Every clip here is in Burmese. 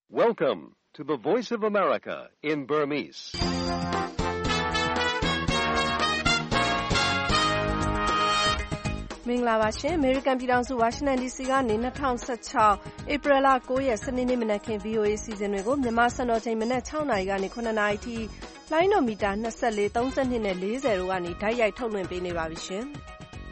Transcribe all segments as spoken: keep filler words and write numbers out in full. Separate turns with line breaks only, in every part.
Welcome to the Voice of America in Burmese.
။မင်္ဂလာပါရှင်။ American ပြည်ထောင်စု Washington ဒီ စီ ကနေ၂၀၁၆ ဧပြီလ၉ရက်စနေနေ့မနက်ခင်း ဗွီအိုအေ စီစဉ်တွေကိုမြန်မာစံတော်ချိန်မနက်၆နာရီကနေ၇နာရီထိလိုင်းဒိုမီတာ၂၄၊၃၂နဲ့၄၀တို့ကနေတိုက်ရိုက်ထုတ်လွှင့်ပေးနေပါပြီရှင်။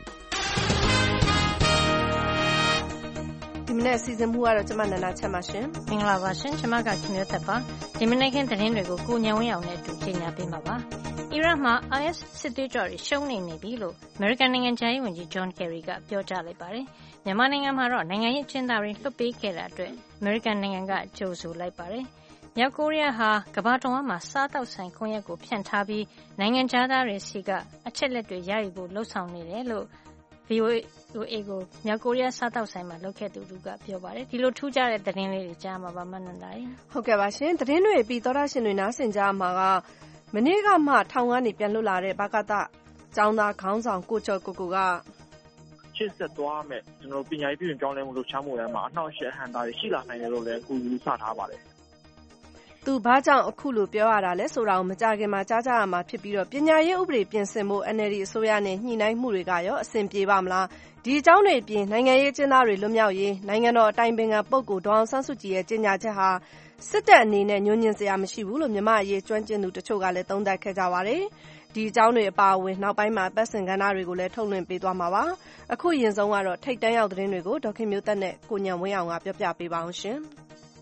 ဒီမနက်အစီအစဉ်မှုကတော့ကျမနန္ဒာချမ်းပါရှင်
။မင်္ဂလာပါရှင်။ကျမကခင်မျိုးသက်ပါ။ဒီမနက်ခင်းသတင်းတွေကိုကိုညံဝင်းအောင်နဲ့အတူကြေညာပေးမှာပါ။အီရတ်မှာ အိုင်အက်စ် စစ်သွေးကြွတွေရှုံးနေနေပြီလို့အမေရိကန်နိုင်ငံခြားရေးဝန်ကြီး John Kerry ကပြောကြားလိုက်ပါတယ်။မြန်မာနိုင်ငံမှာတော့နိုင်ငံရေးအကျဉ်းသားတွေလွှတ်ပေးခဲ့တာအတွက်အမေရိကန်နိုင်ငံကကြိုဆိုလိုက်ပါတယ်။မြောက်ကိုရီးယားဟာကမ္ဘာတဝန်းမှာစားတောက်ဆိုင်ခွင့်ရက်ကိုဖြန့်ထားပြီးနိုင်ငံခြားသားတွေစီကအချက်လက်တွေရယူဖို့လှုံ့ဆော်နေတယ်လို့ ဗွီအိုအေ ကိုမြောက်ကိုရီးယားစားတောက်ဆိုင်မှာလုပ်ခဲ့သူတို့ကပြောပါတယ်။ဒီလိုထူးခြားတဲ့သတင်းလေးတွေကြားမှာပါမနန္ဒာရေ
။ဟုတ်ကဲ့ပါရှင်။သတင်းတွေပြီးသောတာရှင်တွေနားဆင်ကြမှာကမနေ့ကမှထောင်ကနေပြန်လွတ်လာတဲ့ဘကသကျောင်းသားခေါင်းဆောင်ကိုကျော်ကိုကိုက
ရှေ့ဆက်သွားမယ်ကျွန်တော်ပညာရေးပြုပြင်ပြောင်းလဲမှုလုပ်ချမှုတိုင်းမှာအနှောက်အယှက်ဟန်တာတွေရှိလာနိုင်တယ်လို့လည်းကိုယူဆထားပါတယ်
။သူဘာကြောင့်အခုလိုပြောရတာလဲဆိုတာကိုမကြခင်မှာကြားကြရမှာဖြစ်ပြီးတော့ပညာရေးဥပဒေပြင်ဆင်ဖို့ အန်အယ်လ်ဒီ အစိုးရနဲ့ညှိနှိုင်းမှုတွေကရောအဆင်ပြေပါမလား။ဒီအကြောင်းတွေပြင်နိုင်ငံရေးအကျဉ်းသားတွေလွတ်မြောက်ရေးနိုင်ငံတော်အတိုင်ပင်ခံပုဂ္ဂိုလ်ဒေါ်အောင်ဆန်းစုကြည်ရဲ့ကြေညာချက်ဟာစစ်တပ်အနေနဲ့ညှို့ညင်စရာမရှိဘူးလို့မြန်မာအရေးကျွမ်းကျင်သူတချို့ကလည်းသုံးသပ်ခဲ့ကြပါတယ်။ဒီအကြောင်းတွေအပါအဝင်နောက်ပိုင်းမှာပတ်စင်ကဏ္ဍတွေကိုလည်းထုတ်လွှင့်ပေးသွားမှာပါ။အခုရင်ဆုံးကတော့ထိတ်တန်းရောက်သတင်းတွေကိုဒေါက်ခင်မျိုးသက်နဲ့ကိုညံဝင်းအောင်ကပြောပြပေးပါအောင်ရှင်။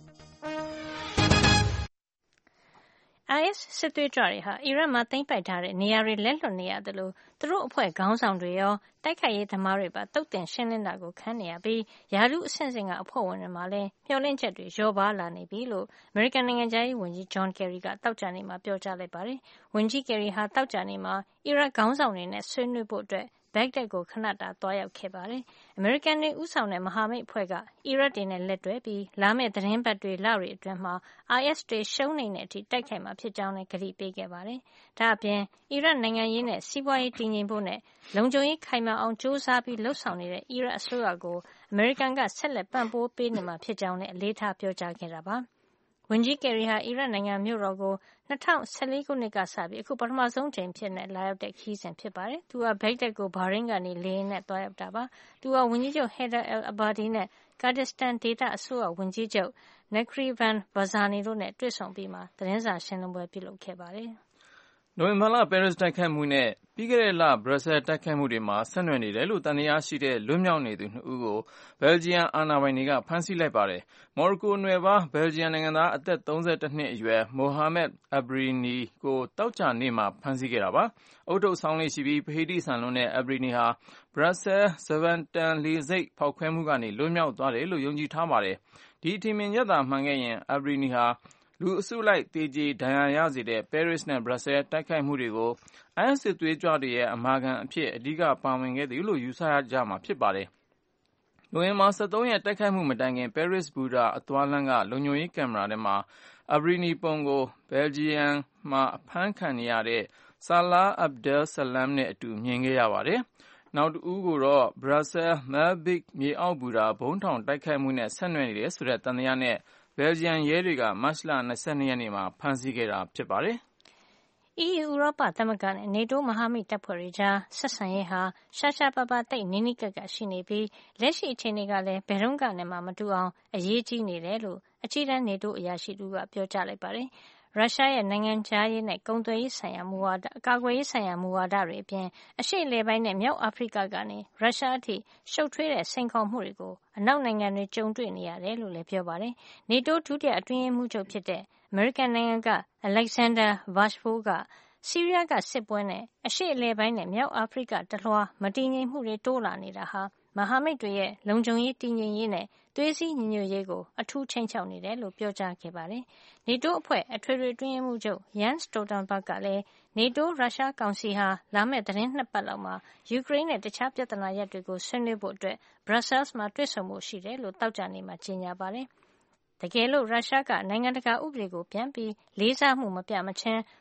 အိုင်အက်စ် စစ်သွေးကြွတွေဟာအီရတ်မှာသိမ်းပိုက်ထားတဲ့နေရာတွေလက်လွတ်နေရသလိုသူတို့အဖွဲ့ခေါင်းဆောင်တွေရောတိုက်ခိုက်ရေးသမားတွေပါတုတ်တင်ရှင်းလင်းတာကိုခံနေရပြီးယာဒုအဆင့်ဆင့်ကအဖွဲ့ဝင်တွေမှာလည်းမျှော်လင့်ချက်တွေလျော့ပါလာနေပြီလို့အမေရိကန်နိုင်ငံခြားရေးဝန်ကြီး John Kerry ကသောကြာနေ့မှာပြောကြားလိုက်ပါတယ်။ဝန်ကြီး Kerry ဟာသောကြာနေ့မှာအီရတ်ခေါင်းဆောင်တွေနဲ့ဆွေးနွေးဖို့အတွက်ဘဂ္ဂဒက်ကိုခဏတာသွားရောက်ခဲ့ပါတယ်။အမေရိကန်တွေဦးဆောင်တဲ့မဟာမိတ်အဖွဲ့ကအီရတ်တွေနဲ့လက်တွဲပြီးလာမယ့်သတင်းပတ်တွေလတွေအတွင်းမှာ အိုင်အက်စ် တွေရှုံးနေတဲ့အထိတိုက်ခိုက်မှာဖြစ်ကြောင်းလည်းကတိပေးခဲ့ပါတယ်။ဒါ့အပြင်အီရတ်နိုင်ငံရေးနဲ့စီးပွားရေးတည်ငြိမ်ဖို့နဲ့လုံခြုံရေးခိုင်မာအောင်ကြိုးစားပြီးလှုပ်ဆောင်နေတဲ့အီရတ်အစိုးရကိုအမေရိကန်ကဆက်လက်ပံ့ပိုးပေးနေမှာဖြစ်ကြောင်းလည်းအလေးထားပြောကြားခဲ့တာပါ။ဝန်ကြီး Kerry ဟာအီရတ်နိုင်ငံမြို့တော်ကို၂၀၁၄ခုနှစ်ကစပြီးအခုပထမဆုံးအကြိမ်ဖြစ်လာရောက်တဲ့ခရီးစဉ်ဖြစ်ပါတယ်။သူဟာဘဂ္ဂဒက်ကိုဘာရိန်းကနေလေယာဉ်နဲ့သွားရောက်တာပါ။သူဟာဝန်ကြီးချုပ် Haider al-Abadi နဲ့ကာဒစ္စတန်ဒေသအစိုးရဝန်ကြီးချုပ် Naqvi-Ban Barzani တို့နဲ့တွေ့ဆုံပြီးမှသတင်းစာရှင်းလင်းပွဲပြုလုပ်ခဲ့ပါတယ်။
နိုဝင်ဘာလပဲရစ်တိုက်ခိုက်မှုနဲ့ပြီးခဲ့တဲ့လဘရပ်ဆဲလ်တိုက်ခိုက်မှုတွေမှာဆက်နွယ်နေတယ်လို့သံသယရှိတဲ့လွတ်မြောက်နေသူနှစ်ဦးကိုဘယ်လ်ဂျီယံအာဏာပိုင်တွေကဖမ်းဆီးလိုက်ပါတယ်။မော်ရိုကိုနွယ်ဖွားဘယ်လ်ဂျီယံနိုင်ငံသားအသက်၃၁နှစ်အရွယ်မိုဟာမက်အဘရီနီကိုသောကြာနေ့မှာဖမ်းဆီးခဲ့တာပါ။ဦးထုပ်ဆောင်းလေးရှိပြီးပဟိတိဆန်လွန်းတဲ့အဘရီနီဟာဘရပ်ဆဲလ်ဇဗန်တန်လေဆိပ်ဖောက်ခွဲမှုကနေလွတ်မြောက်သွားတယ်လို့ယုံကြည်ထားပါတယ်။ဒီအထင်မြင်ချက်သာမှန်ခဲ့ရင်အဘရီနီဟာလူအစုလိုက်သေကြေဒဏ်ရာရစေတဲ့ပဲရစ်နဲ့ဘရပ်ဆဲလ်တိုက်ခိုက်မှုတွေကိုအိုင်အက်စ်စစ်သွေးကြွတွေရဲ့အမာခံအဖြစ်အဓိကပါဝင်ခဲ့သူလို့ယူဆကြမှာဖြစ်ပါတယ်။နိုဝင်ဘာ၁၃ရက်တိုက်ခိုက်မှုမတိုင်ခင်ပဲရစ်ဘူတာအသွားလမ်းကလုံခြုံရေးကင်မရာထဲမှာအဘရီနီပုံကိုဘယ်လ်ဂျီယံမှာအဖမ်းခံနေရတဲ့ဆာလာအဘ်ဒဲလ်ဆလမ်နဲ့အတူမြင်ခဲ့ရပါတယ်။နောက်တဦးကိုတော့ဘရပ်ဆဲလ်မဲလ်ဘစ်မြေအောက်ဘူတာဘုံထောင်တိုက်ခိုက်မှုနဲ့ဆက်နွယ်နေတယ်ဆိုတဲ့သံသယနဲ့ဘယ်လ်ဂျီယံရဲတွေကမတ်လ၂၂ရက်နေ့မှာဖမ်းဆီးခဲ့တာဖြစ်ပါတယ်
။ အီးယူဥရောပသမဂ္ဂနဲ့နေတိုးမဟာမိတ်တပ်ဖွဲ့တွေကြားဆက်ဆံရေးဟာရှားရှားပါးပါးသိပ်နီးနီးကပ်ကပ်ရှိနေပြီးလက်ရှိအခြေအနေကလည်းဘယ်တော့ကနေမှမတူအောင်အရေးကြီးနေတယ်လို့အကြီးတန်းနေတိုးအရာရှိတူကပြောကြားလိုက်ပါတယ်။ရုရှားရဲ့နိုင်ငံခြားရေးနဲ့ကုန်သွယ်ရေးဆိုင်ရာမူဝါဒကာကွယ်ရေးဆိုင်ရာမူဝါဒတွေအပြင်အရှေ့အလယ်ပိုင်းနဲ့မြောက်အာဖရိကကနေရုရှားအထိရှုပ်ထွေးတဲ့စိန်ခေါ်မှုတွေကိုအနောက်နိုင်ငံတွေကြုံတွေ့နေရတယ်လို့လည်းပြောပါတယ်။နေတိုးဒုတိယအတွင်းရေးမှူးချုပ်ဖြစ်တဲ့အမေရိကန်နိုင်ငံက Alexander Vashpo ကဆီးရီးယားကစစ်ပွဲနဲ့အရှေ့အလယ်ပိုင်းနဲ့မြောက်အာဖရိကတလွှားမတည်ငြိမ်မှုတွေတိုးလာနေတာဟာမဟာမိတ်တွေရဲ့လုံခြုံရေးတည်ငြိမ်ရေးနဲ့သွေးစည်းညီညွတ်ရေးကိုအထူးခြိမ်းခြောက်နေတယ်လို့ပြောကြားခဲ့ပါတယ်။နေတိုးအဖွဲ့အထွေထွေအတွင်းရေးမှူးချုပ် Jens Stoltenberg ကလည်းနေတိုးရုရှားကောင်စီဟာလာမယ့်သတင်းနှစ်ပတ်လောက်မှာယူကရိန်းနဲ့တခြားပြဿနာရပ်တွေကိုဆွေးနွေးဖို့အတွက်ဘရပ်ဆဲလ်မှာတွေ့ဆုံဖို့ရှိတယ်လို့သောကြာနေ့မှာကြေညာပါတယ်။တကယ်လို့ရုရှားကနိုင်ငံတကာဥပဒေကိုပြန်ပြီးလေးစားမှုမပြမချင်း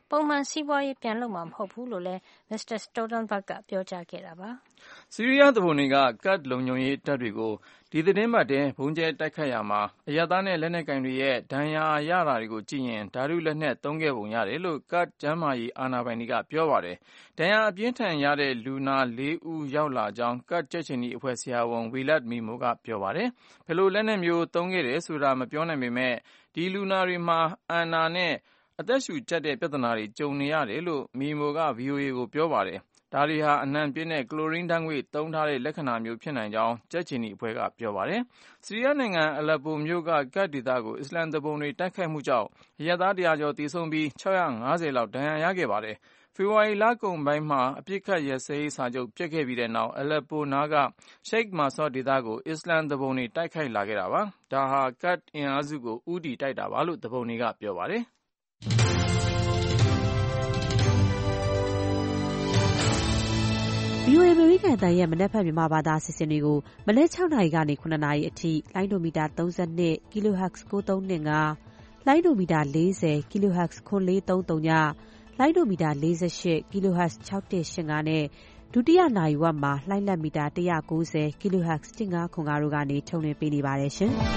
ပုံမှန်စီးပွားရေးပြန်လုပ်မှာမဟုတ်ဘူးလို့လည်း မစ္စတာ Stoltenberg ကပြောကြားခဲ့တာပါ
။ဆီးရီးယားသူပုန်တွေကကတ်လုံခြုံရေးတပ်တွေကိုဒီသတင်းပတ်ထဲဘုံကျဲတိုက်ခိုက်ရာမှာအရပ်သားနဲ့လက်နက်ကင်တွေရဲ့ဒဏ်ရာရတာတွေကိုကြည့်ရင်ဓာတုလက်နက်သုံးခဲ့ပုံရတယ်လို့ကတ်ကျန်းမာရေးအာဏာပိုင်တွေကပြောပါတယ်။ဒဏ်ရာအပြင်းထန်ရတဲ့လူနာလေးဦးရောက်လာကြောင်းကတ်ကြက်ချင်ဒီအဖွဲ့ဆရာဝန်ဝီလတ်မီမိုကပြောပါတယ်။ဘယ်လိုလက်နက်မျိုးသုံးခဲ့တယ်ဆိုတာမပြောနိုင်ပေမဲ့ဒီလူနာတွေမှာအန်နာနဲ့အသက်ရှူကျပ်တဲ့ပြဿနာတွေကြုံနေရတယ်လို့မီမိုက ဗွီအိုအေကိုပြောပါတယ်။ဒါတွေဟာအနံပြင်းတဲ့ကလိုရင်းဓာတ်ငွေ့သုံးထားတဲ့လက္ခဏာမျိုးဖြစ်နိုင်ကြောင်းကြက်ချင်ဒီအဖွဲ့ကပြောပါတယ်။ဆီးရီးယားနိုင်ငံအလက်ပိုမြို့ကကတ်ဒေသကိုအစ္စလမ်သူပုန်တွေတိုက်ခိုက်မှုကြောင့်အရပ်သားတရာကျော်သေဆုံးပြီး၆၅၀လောက်ဒဏ်ရာရခဲ့ပါတယ်။ဖေဖော်ဝါရီလကုန်ပိုင်းမှာအပစ်အခတ်ရပ်စဲရေးစာချုပ်ပျက်ခဲ့ပြီးတဲ့နောက်အလက်ပိုနားကရှိတ်မာဆော့ဒေသကိုအစ္စလမ်သူပုန်တွေတိုက်ခိုက်လာခဲ့တာပါ။ဒါဟာကတ်အင်အားစုကိုဦးတည်တိုက်တာပါလို့သူပုန်တွေကပြောပါတယ်။
ဗွီအိုအေ အမေရိကန်အသံရဲ့မနက်ဖြန်မြန်မာဘာသာအစီအစဉ်တွေကိုမနက်၆နာရီကနေ၇နာရီအထိလိုင်းဒိုမီတာသုံး၂ kilohertz ၉၃၂၅ လိုင်းဒိုမီတာ၄၀ kilohertz ခွန်လေးသုံးသုံးည လိုင်းဒိုမီတာ၄၈ kilohertz ၆၁၈၅နဲ့ဒုတိယနာရီဝက်မှာလှိုင်းလက်မီတာ၁၉၀ kilohertz ၁၅ခွန်၅တို့ကနေထုတ်လွှင့်ပေးနေပါတယ်ရှင်။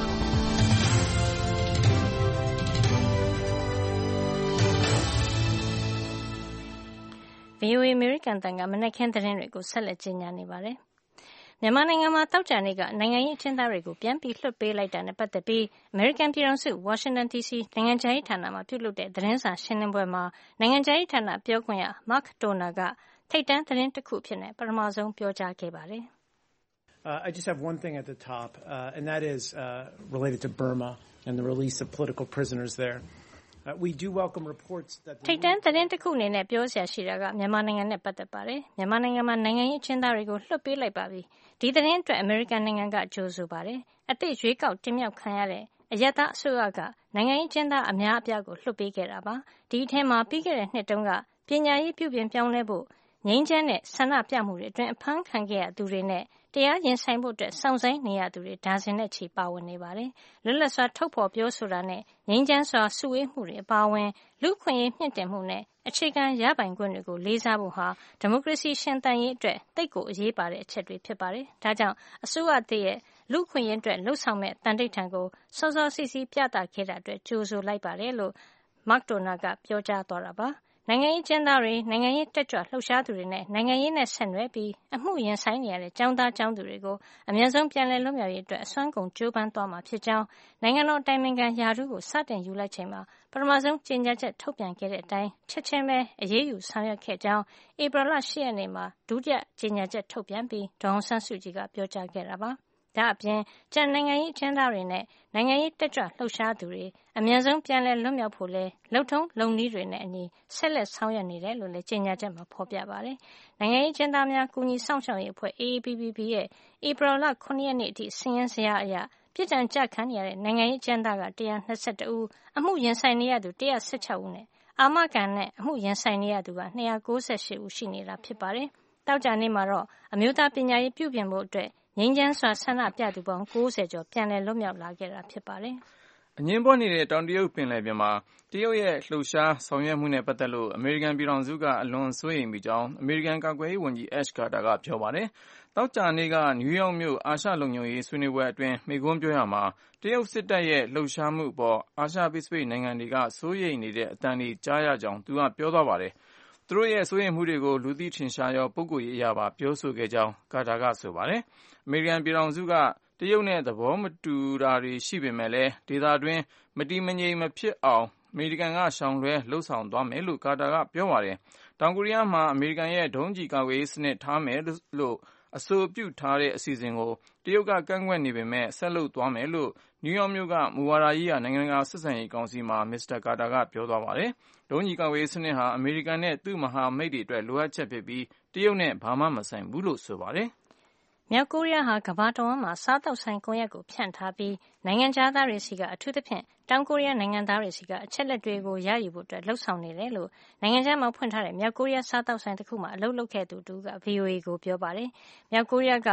ဗွီအိုအေ အမေရိကန်အသံကမနက်ခင်းသတင်းတွေကိုဆက်လက်ကြေညာနေပါတယ်။မြန်မာနိုင်ငံမှာသောကြာနေ့ကနိုင်ငံရေးအကျဉ်းသားတွေကိုပြန်ပြီးလွှတ်ပေးလိုက်တာနဲ့ပတ်သက်ပြီးအမေရိကန်ပြည်ထောင်စုဝါရှင်တန်ဒီစီနိုင်ငံခြားရေးဌာနမှာပြုလုပ်တဲ့သတင်းစာရှင်းလင်းပွဲမှာနိုင်ငံခြားရေးဌာနပြောခွင့်ရ Mark Toner ကထိပ်တန်းသတင်းတစ်ခုအဖြစ်ပထမဆုံးပြောကြားခဲ့ပါတယ်။
Uh, I just have one thing at the top, uh, and that is uh, related to Burma and the release of political prisoners there. Uh, we do welcome reports that...
ထိပ်တန်းသတင်းတစ်ခုအနေနဲ့ပြောစရာရှိတာကမြန်မာနိုင်ငံနဲ့ပတ်သက်ပါတယ်။မြန်မာနိုင်ငံမှာနိုင်ငံရေးအကျဉ်းသားတွေကိုလွှတ်ပေးလိုက်ပါပြီ။ဒီသတင်းအတွက်အမေရိကန်နိုင်ငံကကြိုဆိုပါတယ်။အသစ်ရွေးကောက်တင်မြှောက်ခံရတဲ့အရပ်သားအစိုးရကနိုင်ငံရေးအကျဉ်းသားအများအပြားကိုလွှတ်ပေးခဲ့တာပါ။ဒီအထဲမှာပြီးခဲ့တဲ့နှစ်တုန်းကပညာရေးပြုပြင်ပြောင်းလဲဖို့ငြိမ်းချမ်းတဲ့ဆန္ဒပြမှုတွေအတွင်းအဖမ်းခံခဲ့ရသူတွေနဲ့တရားရင်ဆိုင်ဖို့အတွက်စောင့်ဆိုင်းနေရသူတွေဒါဇင်နဲ့ချီပါဝင်နေပါတယ်။လွတ်လပ်စွာထုတ်ဖော်ပြောဆိုတာနဲ့ငြိမ်းချမ်းစွာစုဝေးမှုတွေအပါအဝင်လူ့ခွင့်ရေးမြင့်တင်မှုနဲ့အခြေခံရပိုင်ခွင့်တွေကိုလေးစားဖို့ဟာဒီမိုကရေစီရှင်သန်ရေးအတွက်သိပ်ကိုအရေးပါတဲ့အချက်တွေဖြစ်ပါတယ်။ဒါကြောင့်အစိုးရတရဲ့လူ့ခွင့်ရေးအတွက်လှုပ်ဆောင်မဲ့တန်တိတ်ထံကိုစောစောစီစီပြသခဲ့တာအတွက်ကြိုဆိုလိုက်ပါတယ်လို့ Mark Toner ကပြောကြားသွားတာပါ။နိုင်ငံရေးကျင်းသားတွေနိုင်ငံရေးတက်ကြွလှုပ်ရှားသူတွေနဲ့နိုင်ငံရေးနဲ့ဆက်နွယ်ပြီးအမှုရင်ဆိုင်နေရတဲ့ကျောင်းသားကျောင်းသူတွေကိုအများဆုံးပြန်လည်လွတ်မြောက်ရေးအတွက်အစွမ်းကုန်ကြိုးပမ်းသွားမှာဖြစ်ကြောင်းနိုင်ငံတော်တိုင်ပင်ခံရာထူးကိုစတင်ယူလိုက်ချိန်မှာပထမဆုံးကြေညာချက်ထုတ်ပြန်ခဲ့တဲ့အတိုင်းချက်ချင်းပဲအရေးယူဆောင်ရွက်ခဲ့ကြောင်းဧပြီလ၈ရက်နေ့မှာဒုတိယကြေညာချက်ထုတ်ပြန်ပြီးဒေါ်အောင်ဆန်းစုကြည်ကပြောကြားခဲ့တာပါ။ဒါအပြင်ကျန်နိုင်ငံရေးအကျဉ်းသားတွေနဲ့နိုင်ငံရေးတက်ကြွလှုပ်ရှားသူတွေအများဆုံးပြန်လည်လွတ်မြောက်ဖို့လဲလှုပ်ထုံးလုံနည်းတွေနဲ့အညီဆက်လက်ဆောင်ရွက်နေတယ်လို့လည်းကြေညာချက်မှာဖော်ပြပါတယ်။နိုင်ငံရေးအကျဉ်းသားများကူညီစောင့်ရှောက်ရေးအဖွဲ့ A A P P P ရဲ့ဧပြီလ၇ရက်နေ့အထိစာရင်းဇယားအရပြစ်ဒဏ်ကျခံနေရတဲ့နိုင်ငံရေးအကျဉ်းသားက၁၂၁ဦးအမှုရင်ဆိုင်နေရသူ၁၁၆ဦးနဲ့အာမခံနဲ့အမှုရင်ဆိုင်နေရသူက၂၉၈ဦးရှိနေတာဖြစ်ပါတယ်။တောက်ကြနေ့မှာတော့အမျိုးသားပညာရေးပြုပြင်ဖို့အတွက်ငြိမ်းချမ်းစွာဆန္ဒပြသူပေါင်း၉၀ကျော်ပြန်လည်လွတ်မြောက်လာခဲ့တာဖြစ်ပါတယ်
။အငြင်းပွားနေတဲ့တောင်တရုတ်ပင်လယ်ပြင်မှာတရုတ်ရဲ့လှုပ်ရှားဆောင်ရွက်မှုနဲ့ပတ်သက်လို့အမေရိကန်ပြည်ထောင်စုကအလွန်စိုးရိမ်မိကြောင်းအမေရိကန်ကာကွယ်ရေးဝန်ကြီး Ash Carter ကပြောပါတယ်။သောကြာနေ့ကနယူးယောက်မြို့အာရှလုံခြုံရေးဆွေးနွေးပွဲအတွင်းမိန့်ခွန်းပြောရမှာတရုတ်စစ်တပ်ရဲ့လှုပ်ရှားမှုအပေါ်အာရှပစိဖိတ်နိုင်ငံတွေကစိုးရိမ်နေတဲ့အသံတွေကြားရကြောင်းသူကပြောသွားပါတယ်။သူတို့ရဲ့စိုးရိမ်မှုတွေကိုလူသိထင်ရှားရောပုဂ္ဂိုလ်ရေးအရာပါပြောဆိုခဲ့ကြောင်းကာတာကဆိုပါတယ်။အမေရိကန်ပြည်ထောင်စုကတရုတ်နဲ့သဘောမတူတာတွေရှိပေမဲ့လည်းဒေသတွင်းမတည်မငြိမ်မဖြစ်အောင်အမေရိကန်ကရှောင်လွှဲလှုပ်ဆောင်သွားမယ်လို့ကာတာကပြောပါတယ်။တောင်ကိုရီးယားမှာအမေရိကန်ရဲ့ဒုံးကျည်ကာကွယ်ရေးစနစ်ထားမယ်လို့အဆိုပြုထားတဲ့အစီအစဉ်ကိုတရုတ်ကကန့်ကွက်နေပေမဲ့ဆက်လုပ်သွားမယ်လို့နယူးယောက်မြို့ကမူဝါဒရေးရာနိုင်ငံတကာဆက်ဆံရေးကောင်စီမှာမစ္စတာကာတာကပြောသွားပါတယ်။ဒုံးကျည်ကာကွယ်ရေးစနစ်ဟာအမေရိကန်နဲ့သူ့မဟာမိတ်တွေအတွက်လိုအပ်ချက်ဖြစ်ပြီးတရုတ်နဲ့ဘာမှမဆိုင်ဘူးလို့ဆိုပါတယ်
။မြောက်ကိုရီးယားဟာကမ္ဘာတဝန်းမှာစားတောက်ဆိုင်ကွန်ရက်ကိုဖြန့်ထားပြီးနိုင်ငံခြားသားတွေစီကအထူးသဖြင့်တောင်ကိုရီးယားနိုင်ငံသားတွေစီကအချက်လက်တွေကိုရယူဖို့အတွက်လှုံ့ဆော်နေတယ်လို့နိုင်ငံခြားမှာဖွင့်ထားတဲ့မြောက်ကိုရီးယားစားတောက်ဆိုင်တစ်ခုမှာအလုပ်လုပ်ခဲ့သူတူက ဗွီအိုအေ ကိုပြောပါတယ်။မြောက်ကိုရီးယားက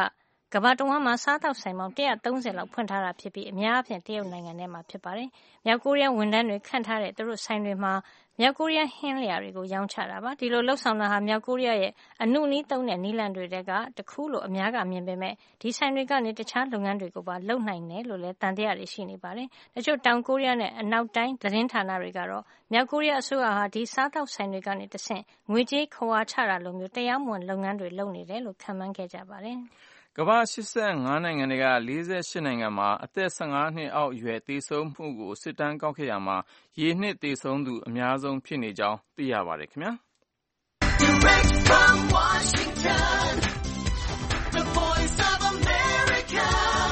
ကမ္ဘာတဝန်းမှာစားတောက်ဆိုင်ပေါင်းone hundred thirtyလောက်ဖွင့်ထားတာဖြစ်ပြီးအများအပြားတရုတ်နိုင်ငံထဲမှာဖြစ်ပါတယ်။မြောက်ကိုရီးယားဝန်ထမ်းတွေခန့်ထားတဲ့သူတို့ဆိုင်တွေမှာမြောက်ကိုရီးယားဟင်းလျာတွေကိုရောင်းချတာပါ။ဒီလိုလှုပ်ဆောင်တာဟာမြောက်ကိုရီးယားရဲ့အနုနည်းသုံးတဲ့နည်းလမ်းတွေကတခုလို့အများကမြင်ပေမဲ့ဒီဆိုင်တွေကနေတခြားလုပ်ငန်းတွေကိုပါလုပ်နိုင်တယ်လို့လည်းတန်တရားတွေရှိနေပါတယ်။တချို့တောင်ကိုရီးယားနဲ့အနောက်တိုင်းသတင်းဌာနတွေကတော့မြောက်ကိုရီးယားအစိုးရဟာဒီစားတောက်ဆိုင်တွေကနေတဆင့်ငွေကြေးခဝါချတာလိုမျိုးတရားမဝင်လုပ်ငန်းတွေလုပ်နေတယ်လို့ခန့်မှန်းခဲ့ကြပါတယ်
။ကမ္ဘာeighty-fiveနိုင်ငံတွေကforty-eightနိုင်ငံမှာအသက်fifteenနှစ်အောက်အရွယ်သေဆုံးမှုကိုစစ်တမ်းကောက်ခဲ့ရမှာရေနှစ်သေဆုံးသူအများဆုံးဖြစ်နေကြောင်းသိရပါတယ်ခင်ဗျာ။ Direct from Washington, the Voice of America,